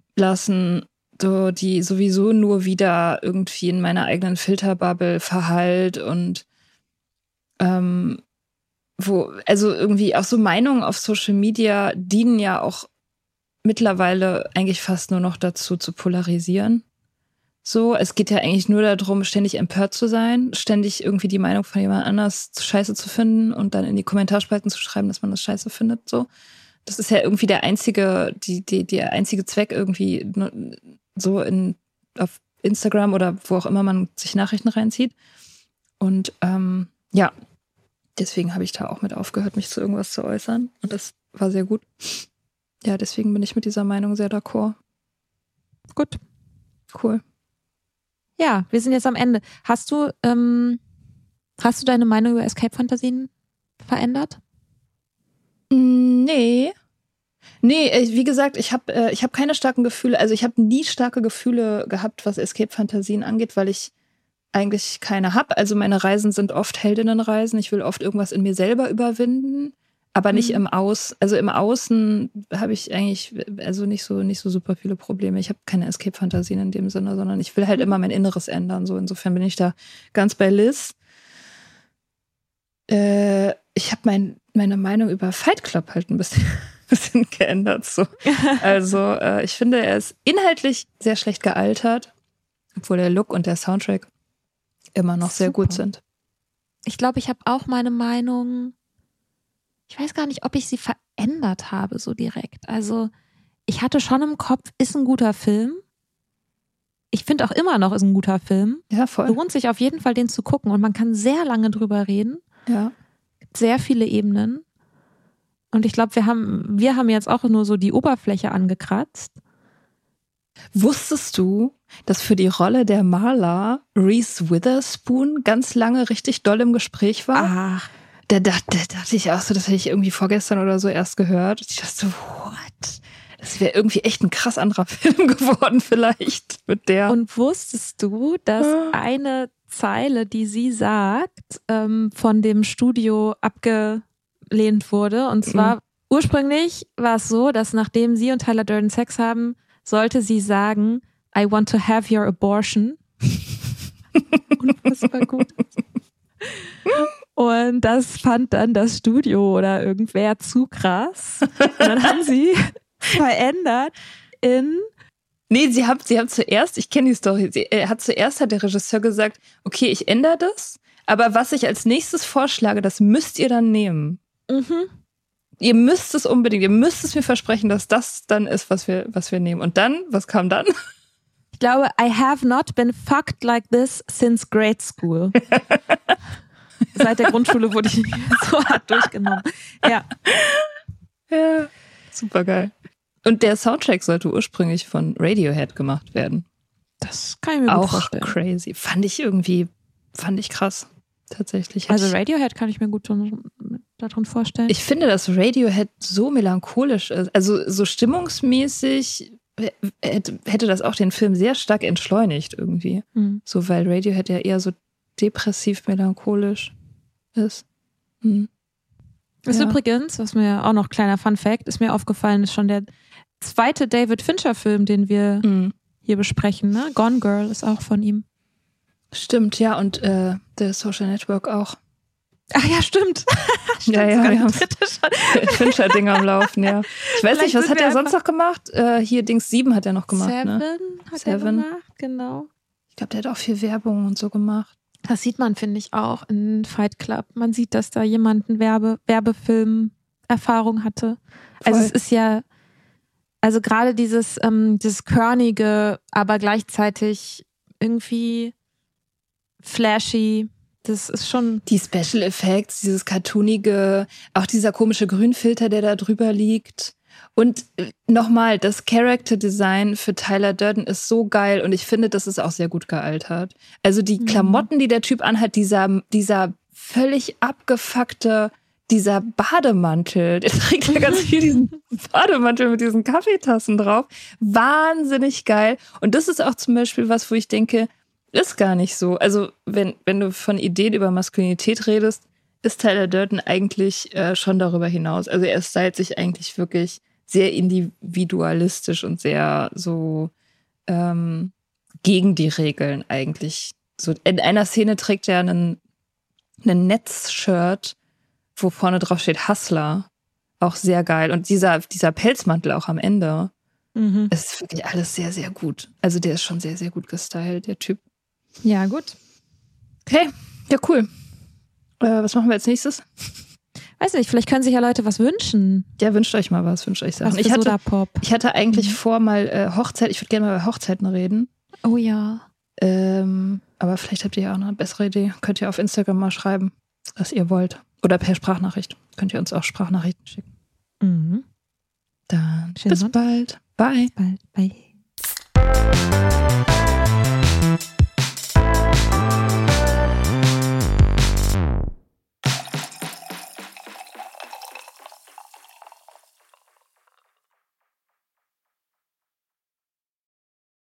lassen, so, die sowieso nur wieder irgendwie in meiner eigenen Filterbubble verhallt und ähm, wo, also irgendwie auch so Meinungen auf Social Media dienen ja auch mittlerweile eigentlich fast nur noch dazu, zu polarisieren. So, es geht ja eigentlich nur darum, ständig empört zu sein, ständig irgendwie die Meinung von jemand anders scheiße zu finden und dann in die Kommentarspalten zu schreiben, dass man das scheiße findet, so. Das ist ja irgendwie der einzige, die, die, der einzige Zweck irgendwie so in, auf Instagram oder wo auch immer man sich Nachrichten reinzieht. Und ähm, ja, deswegen habe ich da auch mit aufgehört, mich zu irgendwas zu äußern. Und das war sehr gut. Ja, deswegen bin ich mit dieser Meinung sehr d'accord. Gut. Cool. Ja, wir sind jetzt am Ende. Hast du, ähm, hast du deine Meinung über Escape-Fantasien verändert? Nee. Nee, wie gesagt, ich habe äh, ich hab keine starken Gefühle, also ich habe nie starke Gefühle gehabt, was Escape-Fantasien angeht, weil ich eigentlich keine habe. Also meine Reisen sind oft Heldinnenreisen. Ich will oft irgendwas in mir selber überwinden, aber nicht mhm. im Außen. Also im Außen habe ich eigentlich also nicht so nicht so super viele Probleme. Ich habe keine Escape-Fantasien in dem Sinne, sondern ich will halt mhm. immer mein Inneres ändern. So insofern bin ich da ganz bei Liz. Äh, ich habe mein, meine Meinung über Fight Club halt ein bisschen, bisschen geändert. So. Also äh, ich finde, er ist inhaltlich sehr schlecht gealtert, obwohl der Look und der Soundtrack immer noch sehr Super. gut sind. Ich glaube, ich habe auch meine Meinung, ich weiß gar nicht, ob ich sie verändert habe so direkt. Also ich hatte schon im Kopf, ist ein guter Film. Ich finde auch immer noch, ist ein guter Film. Ja, voll. Lohnt sich auf jeden Fall, den zu gucken und man kann sehr lange drüber reden. Ja. Sehr viele Ebenen. Und ich glaube, wir haben, wir haben jetzt auch nur so die Oberfläche angekratzt. Wusstest du, dass für die Rolle der Marla Reese Witherspoon ganz lange richtig doll im Gespräch war? Ach. Da dachte, da dachte ich auch so, das hätte ich irgendwie vorgestern oder so erst gehört. Ich dachte so, what? Das wäre irgendwie echt ein krass anderer Film geworden vielleicht mit der. Und wusstest du, dass eine Zeile, die sie sagt, ähm, von dem Studio abgelehnt wurde? Und zwar mhm. ursprünglich war es so, dass nachdem sie und Tyler Durden Sex haben, sollte sie sagen, I want to have your abortion. Unfassbar gut. Und das fand dann das Studio oder irgendwer zu krass. Und dann haben sie verändert in... Nee, sie haben, sie haben zuerst, ich kenne die Story, sie äh, hat zuerst hat der Regisseur gesagt, okay, ich ändere das, aber was ich als nächstes vorschlage, das müsst ihr dann nehmen. Mhm. Ihr müsst es unbedingt, ihr müsst es mir versprechen, dass das dann ist, was wir, was wir nehmen. Und dann, was kam dann? Ich glaube, I have not been fucked like this since grade school. Seit der Grundschule wurde ich so hart durchgenommen. Ja. Ja, super geil. Und der Soundtrack sollte ursprünglich von Radiohead gemacht werden. Das kann ich mir gut auch vorstellen. Auch crazy. Fand ich irgendwie, fand ich krass. Tatsächlich. Also Radiohead kann ich mir gut darin vorstellen. Ich finde, dass Radiohead so melancholisch ist. Also so stimmungsmäßig hätte das auch den Film sehr stark entschleunigt irgendwie. Mhm. So, weil Radiohead ja eher so depressiv melancholisch ist. Mhm. Ist ja. übrigens, was mir auch noch kleiner Fun Fact, ist mir aufgefallen, ist schon der zweite David Fincher-Film, den wir mhm. hier besprechen. Ne? Gone Girl ist auch von ihm. Stimmt, ja, und äh, The Social Network auch. Ach ja, stimmt. stimmt ja, ja, wir haben schon. Fincher-Ding am Laufen, ja. Ich weiß nicht, was hat er sonst noch gemacht? Äh, hier, Dings sieben hat er noch gemacht, Seven ne? hat Seven. er gemacht, genau. Ich glaube, der hat auch viel Werbung und so gemacht. Das sieht man, finde ich, auch in Fight Club. Man sieht, dass da jemand eine Werbe, Werbefilm-Erfahrung hatte. Voll. Also es ist ja, also gerade dieses, ähm, dieses körnige, aber gleichzeitig irgendwie flashy, das ist schon... Die Special Effects, dieses cartoonige, auch dieser komische Grünfilter, der da drüber liegt. Und nochmal, das Character Design für Tyler Durden ist so geil und ich finde, das ist auch sehr gut gealtert. Also die Klamotten, die der Typ anhat, dieser, dieser völlig abgefuckte, dieser Bademantel, der trägt ja ganz viel diesen Bademantel mit diesen Kaffeetassen drauf. Wahnsinnig geil. Und das ist auch zum Beispiel was, wo ich denke, ist gar nicht so. Also wenn, wenn du von Ideen über Maskulinität redest, ist Tyler Durden eigentlich äh, schon darüber hinaus. Also er stylt sich eigentlich wirklich sehr individualistisch und sehr so ähm, gegen die Regeln eigentlich. So in einer Szene trägt er einen, einen Netz-Shirt, wo vorne drauf steht Hustler. Auch sehr geil. Und dieser, dieser Pelzmantel auch am Ende. Mhm. Es ist wirklich alles sehr, sehr gut. Also der ist schon sehr, sehr gut gestylt, der Typ. Ja, gut. Okay, ja, cool. Äh, was machen wir als nächstes? Weiß nicht, vielleicht können sich ja Leute was wünschen. Ja, wünscht euch mal was, wünscht euch Sachen. Was für ich, hatte, Sodapop. ich hatte eigentlich mhm. vor, mal äh, Hochzeit, ich würde gerne mal über Hochzeiten reden. Oh ja. Ähm, aber vielleicht habt ihr ja auch noch eine bessere Idee. Könnt ihr auf Instagram mal schreiben, was ihr wollt. Oder per Sprachnachricht. Könnt ihr uns auch Sprachnachrichten schicken. Mhm. Dann Schönen bis Sonntag. bald. Bye. Bis bald. Bye.